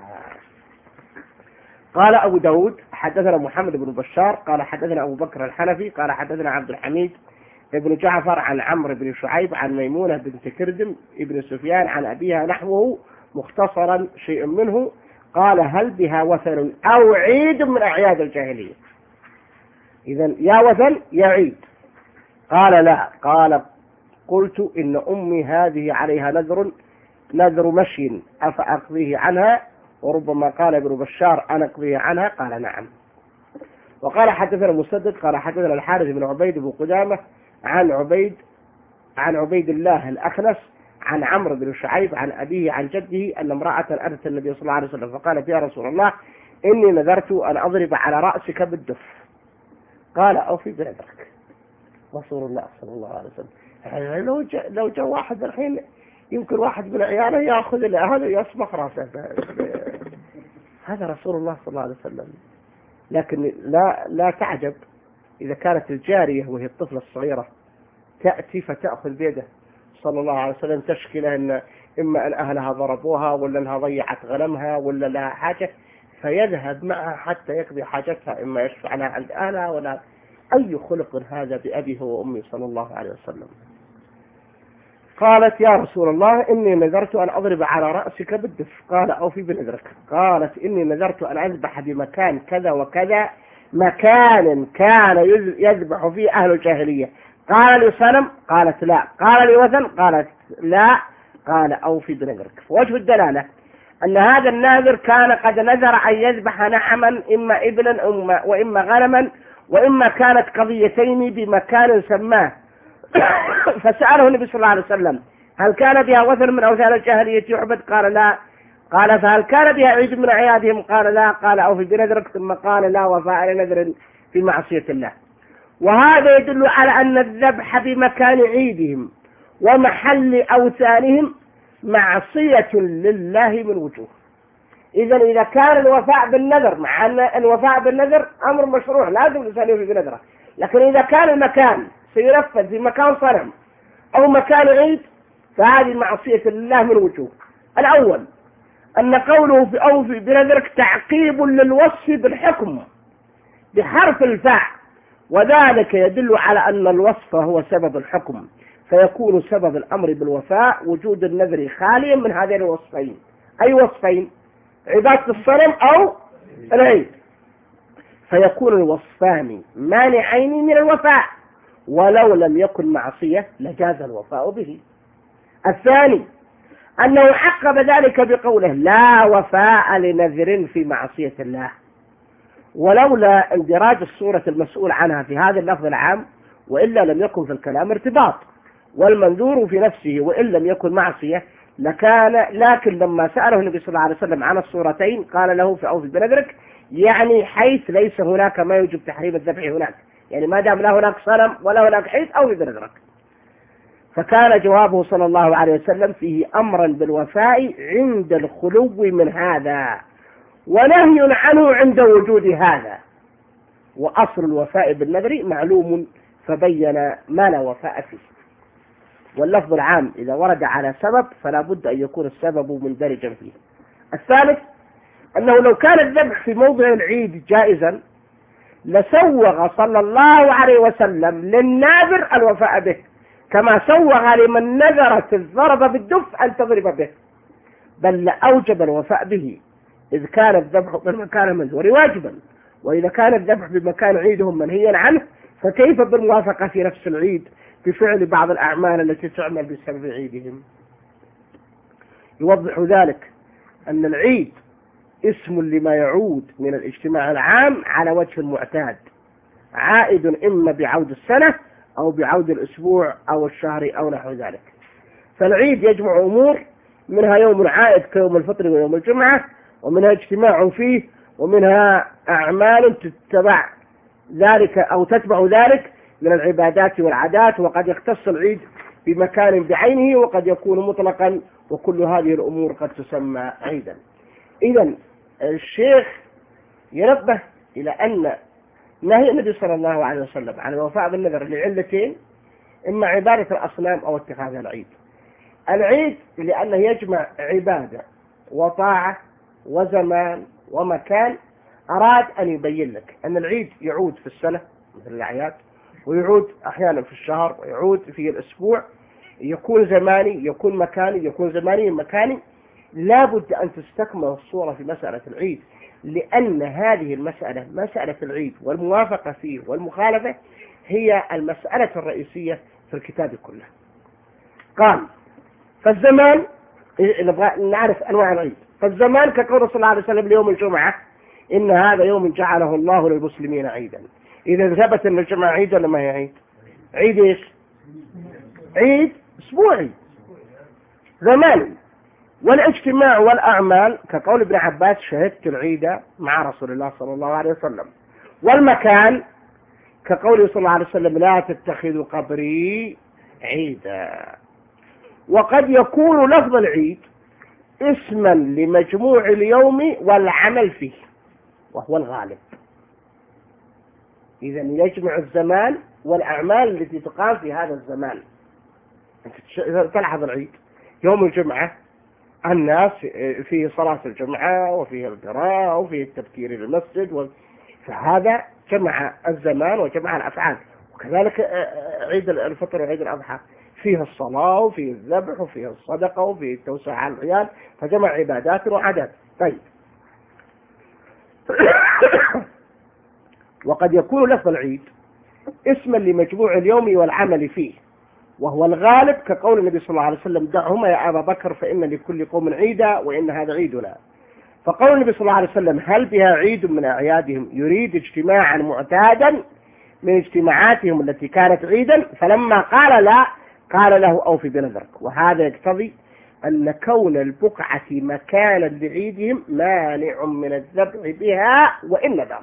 قال أبو داود حدثنا محمد بن بشار قال حدثنا أبو بكر الحنفي قال حدثنا عبد الحميد ابن جعفر عن عمرو بن شعيب عن ميمونة بنت كردم ابن سفيان عن أبيها نحوه مختصرا شيء منه. قال هل بها وثن أو عيد من أعياد الجاهلية؟ إذن يا وثن يا عيد. قال لا. قال قلت إن أمي هذه عليها نذر نذر مشي أفأقضيه عنها؟ وربما قال ابن بشار أنا أقضيه عنها. قال نعم. وقال حدثنا مسدد قال حدثنا الحارث بن عبيد بن قدامة عن عبيد عن عبيد الله الأخنس عن عمرو بن شعيب عن أبيه عن جده أن امرأة أتت النبي صلى الله عليه وسلم فقالت يا رسول الله إني نذرت أن أضرب على رأسك بالدف. قال أوفي بنذرك. رسول الله صلى الله عليه وسلم يعني لو جاء لو جاء واحد الحين يمكن واحد من عياله يأخذ هذا يصبغ رأسه. هذا رسول الله صلى الله عليه وسلم. لكن لا لا تعجب إذا كانت الجارية وهي الطفلة الصغيرة تأتي فتأخذ بيده صلى الله عليه وسلم تشكي له إن إما أن أهلها ضربوها ولا أنها ضيعت غنمها ولا لها حاجة فيذهب معها حتى يقضي حاجتها إما يشفع لها عند أهلها ولا. أي خلق هذا بأبيه وأمي صلى الله عليه وسلم. قالت يا رسول الله إني نذرت أن أضرب على رأسك بالدف. قال أوفي بنذرك. قالت إني نذرت أن أذبح بمكان كذا وكذا مكان كان يذبح فيه أهل الجاهلية. قال لي صنم؟ قالت لا. قال لي وثن؟ قالت لا. قال أوفي بنذرك. وجه الدلالة أن هذا الناذر كان قد نذر أن يذبح نعما إما إبلا وإما غنما وإما كانت قضيتين بمكان سماه. فسأله النبي صلى الله عليه وسلم هل كان بها وثن من أوثان الجاهلية يعبد؟ قال لا. قال فهل كان بها عيد من أعيادهم؟ قال لا. قال أوفي بنذرك. ثم قال لا وفاء لنذر في معصية الله. وهذا يدل على أن الذبح بمكان عيدهم ومحل أوثانهم معصية لله من وجوه. إذا إذا كان الوفاء بالنذر مع أن الوفاء بالنذر أمر مشروع لازم الإنسان يوفي بنذره، لكن إذا كان المكان سينفذ في مكان صنم أو مكان عيد فهذه معصية لله من وجوه. الأول أن قوله في أوفي بنذرك تعقيب للوصف بالحكم بحرف الفاء، وذلك يدل على أن الوصف هو سبب الحكم، فيكون سبب الأمر بالوفاء وجود النذر خاليا من هذين الوصفين. أي وصفين؟ عبادة الصنم أو العيد، فيكون الوصفان مانعين من الوفاء، ولو لم يكن معصية لجاز الوفاء به. الثاني أنه عقب ذلك بقوله لا وفاء لنذر في معصية الله، ولولا اندراج الصورة المسؤول عنها في هذا اللفظ العام وإلا لم يكن في الكلام ارتباط، والمنذور في نفسه وإن لم يكن معصية لكان. لكن لما سأله النبي صلى الله عليه وسلم عن الصورتين قال له في أوفي بنذرك، يعني حيث ليس هناك ما يوجب تحريم الذبح هناك، يعني ما دام لا هناك صنم ولا هناك حيث أوفي بنذرك. فكان جوابه صلى الله عليه وسلم فيه أمرا بالوفاء عند الخلو من هذا، ونهي عنه عند وجود هذا. وأصل الوفاء بالنذر معلوم فبين ما لا وفاء فيه. واللفظ العام إذا ورد على سبب فلا بد أن يكون السبب مندرجا فيه. الثالث أنه لو كان الذبح في موضع العيد جائزا لسوغ صلى الله عليه وسلم للناذر الوفاء به، كما سوغ لمن نذرت الضرب بالدف أن تضرب به، بل لأوجب الوفاء به إذ كان الذبح بالمكان المنذور واجبا. وإذا كان الذبح بمكان عيدهم منهيا عنه فكيف بالموافقة في نفس العيد بفعل بعض الأعمال التي تعمل بسبب عيدهم؟ يوضح ذلك أن العيد اسم لما يعود من الاجتماع العام على وجه المعتاد، عائد إما بعود السنة أو بعود الأسبوع أو الشهر أو نحو ذلك. فالعيد يجمع أمور، منها يوم عائد كيوم الفطر ويوم الجمعة، ومنها اجتماع فيه، ومنها أعمال تتبع ذلك أو تتبع ذلك من العبادات والعادات. وقد يختص العيد بمكان بعينه وقد يكون مطلقا، وكل هذه الأمور قد تسمى عيدا. إذن الشيخ ينبه إلى أن نهي النبي صلى الله عليه وسلم عن الوفاء بالنذر لعلتين: إما عبادة الأصنام أو اتخاذها العيد. العيد لأنه يجمع عبادة وطاعة وزمان ومكان. أراد أن يبين لك أن العيد يعود في السنة مثل الأعياد، ويعود أحيانا في الشهر، ويعود في الأسبوع، يكون زماني يكون مكاني يكون زماني مكاني. لا بد أن تستكمل الصورة في مسألة العيد، لأن هذه المسألة مسألة العيد والموافقة فيه والمخالفة هي المسألة الرئيسية في الكتاب كله. قال فالزمان، نبغى نعرف أنواع العيد. فالزمان كقول صلى الله عليه وسلم ليوم الجمعة: إن هذا يوم جعله الله للمسلمين عيدا. إذا ثبت أن الجمعة عيد ولا ما هي عيد؟ عيد إيش؟ عيد أسبوعي زماني. والاجتماع والأعمال كقول ابن عباس: شهدت العيد مع رسول الله صلى الله عليه وسلم. والمكان كقول صلى الله عليه وسلم: لا تتخذوا قبري عيدا. وقد يكون لفظ العيد اسما لمجموع اليوم والعمل فيه وهو الغالب. إذا يجمع الزمان والأعمال التي تقام في هذا الزمان. تلاحظ العيد يوم الجمعة الناس فيه صلاة الجمعة وفيه القراءة وفيه التبكير للمسجد، فهذا جمع الزمان وجمع الأفعال. وكذلك عيد الفطر وعيد الأضحى فيه الصلاة وفيه الذبح وفيه الصدقة وفيه التوسع على العيال، فجمع عبادات وعادات. طيب وقد يكون لفظ العيد اسما لمجموع اليوم والعمل فيه وهو الغالب، كقول النبي صلى الله عليه وسلم: دعهما يا أبا بكر فإن لكل قوم عيدا وإن هذا عيدنا. فقول النبي صلى الله عليه وسلم: هل بها عيد من أعيادهم؟ يريد اجتماعا معتادا من اجتماعاتهم التي كانت عيدا. فلما قال لا قال له: أوفي بنذرك. وهذا يقتضي أن كون البقعة مكانا لعيدهم مانع من الذبح بها وإن نذر،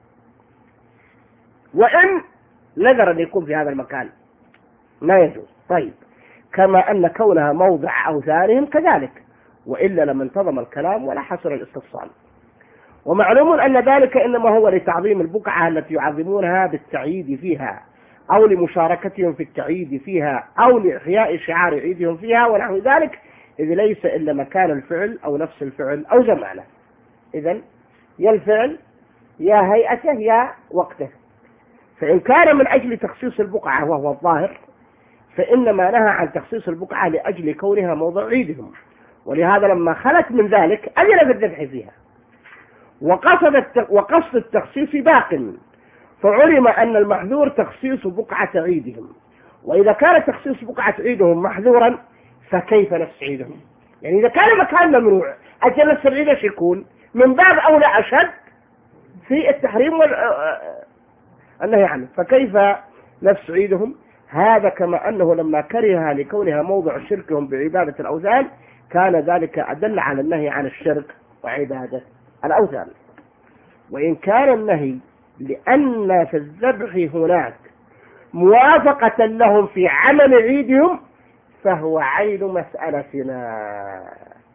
وإن نذر أن يكون في هذا المكان ما يجوز. طيب كما أن كونها موضع أوثانهم كذلك، وإلا لم انتظم الكلام ولا حصل الاستفصال. ومعلوم أن ذلك إنما هو لتعظيم البقعة التي يعظمونها بالتعييد فيها، أو لمشاركتهم في التعييد فيها، أو لإحياء شعار عيدهم فيها ونحو ذلك، إذ ليس إلا مكان الفعل أو نفس الفعل أو زمانه. إذن يا الفعل يا هيئته يا وقته. فإن كان من أجل تخصيص البقعة وهو الظاهر فإنما نهى عن تخصيص البقعة لأجل كونها موضع عيدهم، ولهذا لما خلت من ذلك أذن بالذبح فيها. وقصد وقصد التخصيص باق، فعلم أن المحذور تخصيص بقعة عيدهم. وإذا كان تخصيص بقعة عيدهم محذورا فكيف نفس عيدهم؟ يعني إذا كان مكان ممنوع أجل نفس العيد ايش يكون؟ من باب أولى أشد في التحريم والنهي عنه. فكيف نفس عيدهم، هذا كما أنه لما كرهها لكونها موضع شركهم بعبادة الأوثان كان ذلك أدل على النهي عن الشرك وعبادة الأوثان. وإن كان النهي لأن في الذبح هناك موافقة لهم في عمل عيدهم فهو عين مسألتنا.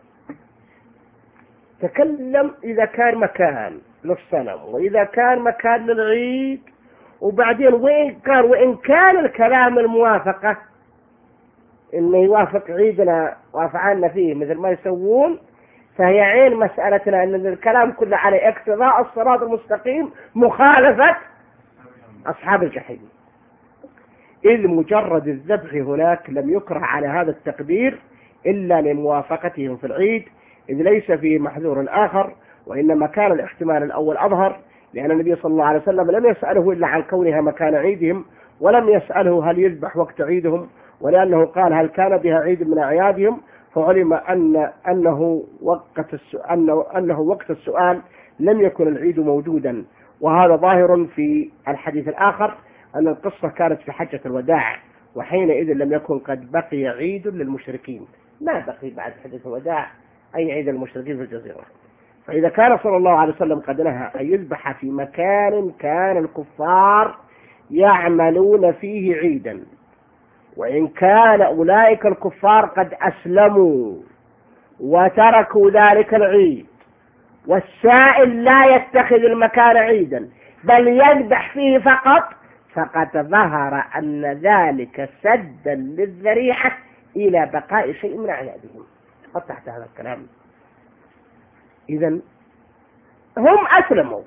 تكلم إذا كان مكان للصنم وإذا كان مكان للعيد، وبعدين وإن كان وإن كان الكلام الموافقة إنه يوافق عيدنا وافعالنا فيه مثل ما يسوون، فهي عين مسألتنا أن الكلام كله على اقتضاء الصراط المستقيم مخالفة أصحاب الجحيم، إذ مجرد الذبح هناك لم يكره على هذا التقدير إلا لموافقتهم في العيد، إذ ليس فيه محذور آخر، وإنما كان الاحتمال الأول أظهر، لأن النبي صلى الله عليه وسلم لم يسأله إلا عن كونها مكان عيدهم، ولم يسأله هل يذبح وقت عيدهم، ولأنه قال هل كان بها عيد من أعيادهم، فعلم أن أنه وقت أنه أنه وقت السؤال لم يكن العيد موجودا. وهذا ظاهر في الحديث الآخر أن القصة كانت في حجة الوداع، وحينئذ لم يكن قد بقي عيد للمشركين، ما بقي بعد حجة الوداع أي عيد المشركين في الجزيرة. فإذا كان صلى الله عليه وسلم قد نهى أن يذبح في مكان كان الكفار يعملون فيه عيدا، وإن كان أولئك الكفار قد أسلموا وتركوا ذلك العيد، والسائل لا يتخذ المكان عيدا بل يذبح فيه فقط، فقد ظهر أن ذلك سدا للذريعة إلى بقاء شيء من أعيادهم. خط تحت هذا الكلام. إذن هم أسلموا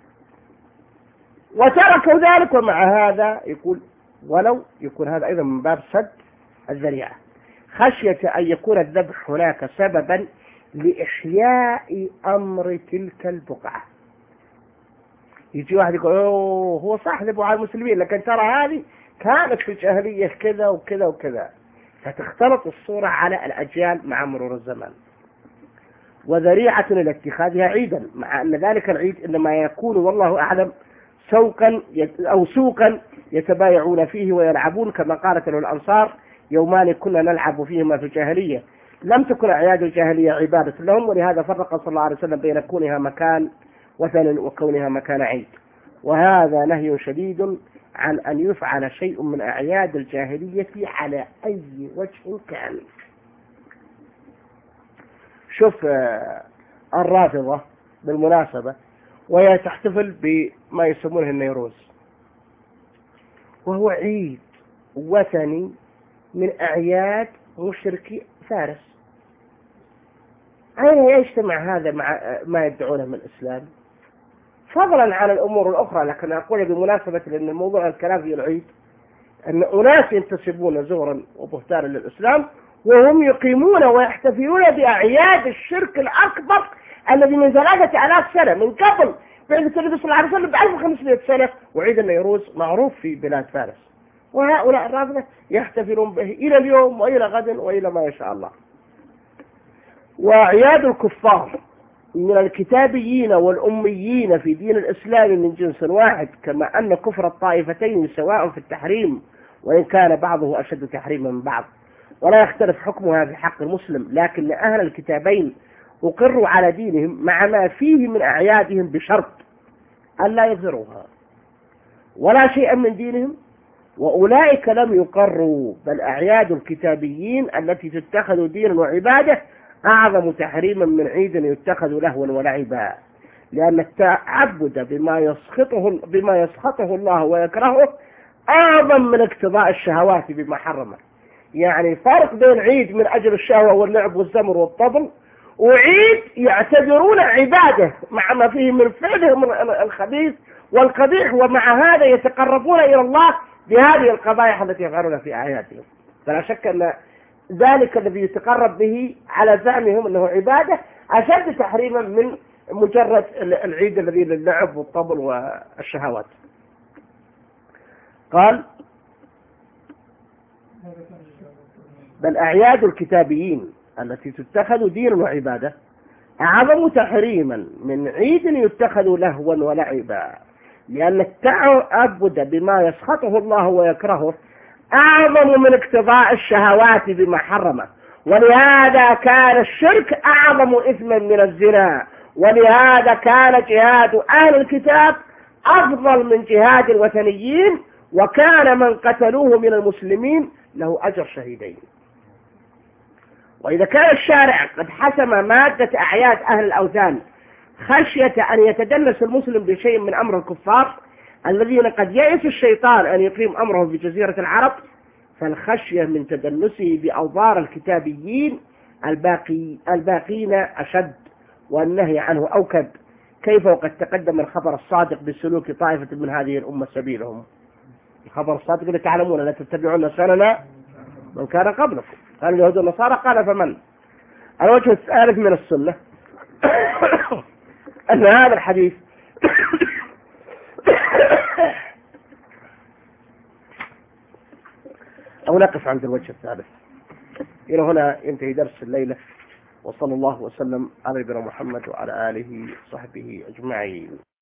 وتركوا ذلك، ومع هذا يقول ولو يكون هذا أيضا من باب سد الذريعة، خشية أن يكون الذبح هناك سببا لإحياء أمر تلك البقعة. يجي واحد يقول أوه هو صح ذبحوا على المسلمين، لكن ترى هذه كانت في الجاهلية كذا وكذا وكذا، فتختلط الصورة على الأجيال مع مرور الزمان، وذريعة إلى اتخاذها عيدا، مع أن ذلك العيد إنما يكون والله أعلم سوقا أو سوقا يتبايعون فيه ويلعبون، كما قالت له الأنصار يومان كنا نلعب فيهما في الجاهلية. لم تكن أعياد الجاهلية عبادة لهم، ولهذا فرق صلى الله عليه وسلم بين كونها مكان وثن وكونها مكان عيد. وهذا نهي شديد عن أن يفعل شيء من أعياد الجاهلية على أي وجه كان. شوف الرافضة بالمناسبة وهي تحتفل بما يسمونه النيروز، وهو عيد وثني من أعياد مشركي فارس. أين يجتمع هذا مع ما يدعونه من الإسلام؟ فضلا عن الأمور الأخرى، لكن أقول بمناسبة لأن الموضوع الكلام في العيد أن أناس ينتسبون زورا وبهتانا للإسلام وهم يقيمون ويحتفلون بأعياد الشرك الأكبر الذي من ثلاثة آلاف سنة من قبل بعثة النبي صلى الله عليه وسلم بألف وخمسمائة سنة. وعيد النيروز معروف في بلاد فارس، وهؤلاء الرافضة يحتفلون به إلى اليوم وإلى غد وإلى ما يشاء الله. وأعياد الكفار من الكتابيين والأميين في دين الإسلام من جنس واحد، كما أن كفر الطائفتين سواء في التحريم وإن كان بعضه أشد تحريما من بعض، ولا يختلف حكمها في حق المسلم، لكن أهل الكتابين أقروا على دينهم مع ما فيه من أعيادهم بشرط ألا يظهروها ولا شيئا من دينهم، وأولئك لم يقروا، بل أعياد الكتابيين التي تتخذ دينا وعبادة أعظم تحريما من عيد يتخذ لهوا ولعبا، لأن التعبد بما يسخطه بما يسخطه الله ويكرهه أعظم من اقتضاء الشهوات بما حرمه. يعني فرق بين عيد من أجل الشهوة واللعب والزمر والطبل، وعيد يعتبرون عبادة مع ما فيه من فعلهم الخبيث والقبيح، ومع هذا يتقربون إلى الله بهذه القبائح التي يفعلونها في أعيادهم. فلا شك أن ذلك الذي يتقرب به على زعمهم أنه عبادة أشد تحريما من مجرد العيد الذي للعب والطبل والشهوات. قال بل أعياد الكتابيين التي تتخذ دينا وعبادة أعظم تحريما من عيد يتخذ لهوا ولعبا، لأن التعبد بما يسخطه الله ويكرهه أعظم من اقتضاء الشهوات بما حرمه، ولهذا كان الشرك أعظم إثما من الزنا، ولهذا كان جهاد أهل الكتاب أفضل من جهاد الوثنيين، وكان من قتلوه من المسلمين له أجر شهيدين. وإذا كان الشارع قد حسم مادة أعياد أهل الأوثان خشية أن يتدنس المسلم بشيء من أمر الكفار الذين قد يئس الشيطان أن يقيم أمره في جزيرة العرب، فالخشية من تدنسه بأوضار الكتابيين الباقي الباقين أشد، والنهي عنه أوكد. كيف وقد تقدم الخبر الصادق بسلوك طائفة من هذه الأمة سبيلهم؟ الخبر الصادق اللي تعلمون لا تتبعون سننا من كان قبلكم، قال اليهود والنصارى، قال فمن. الوجه الثالث من السنة أن هذا الحديث أو نقف عند الوجه الثالث. إلى هنا ينتهي درس الليلة، وصلى الله وسلم على نبينا محمد وعلى آله وصحبه أجمعين.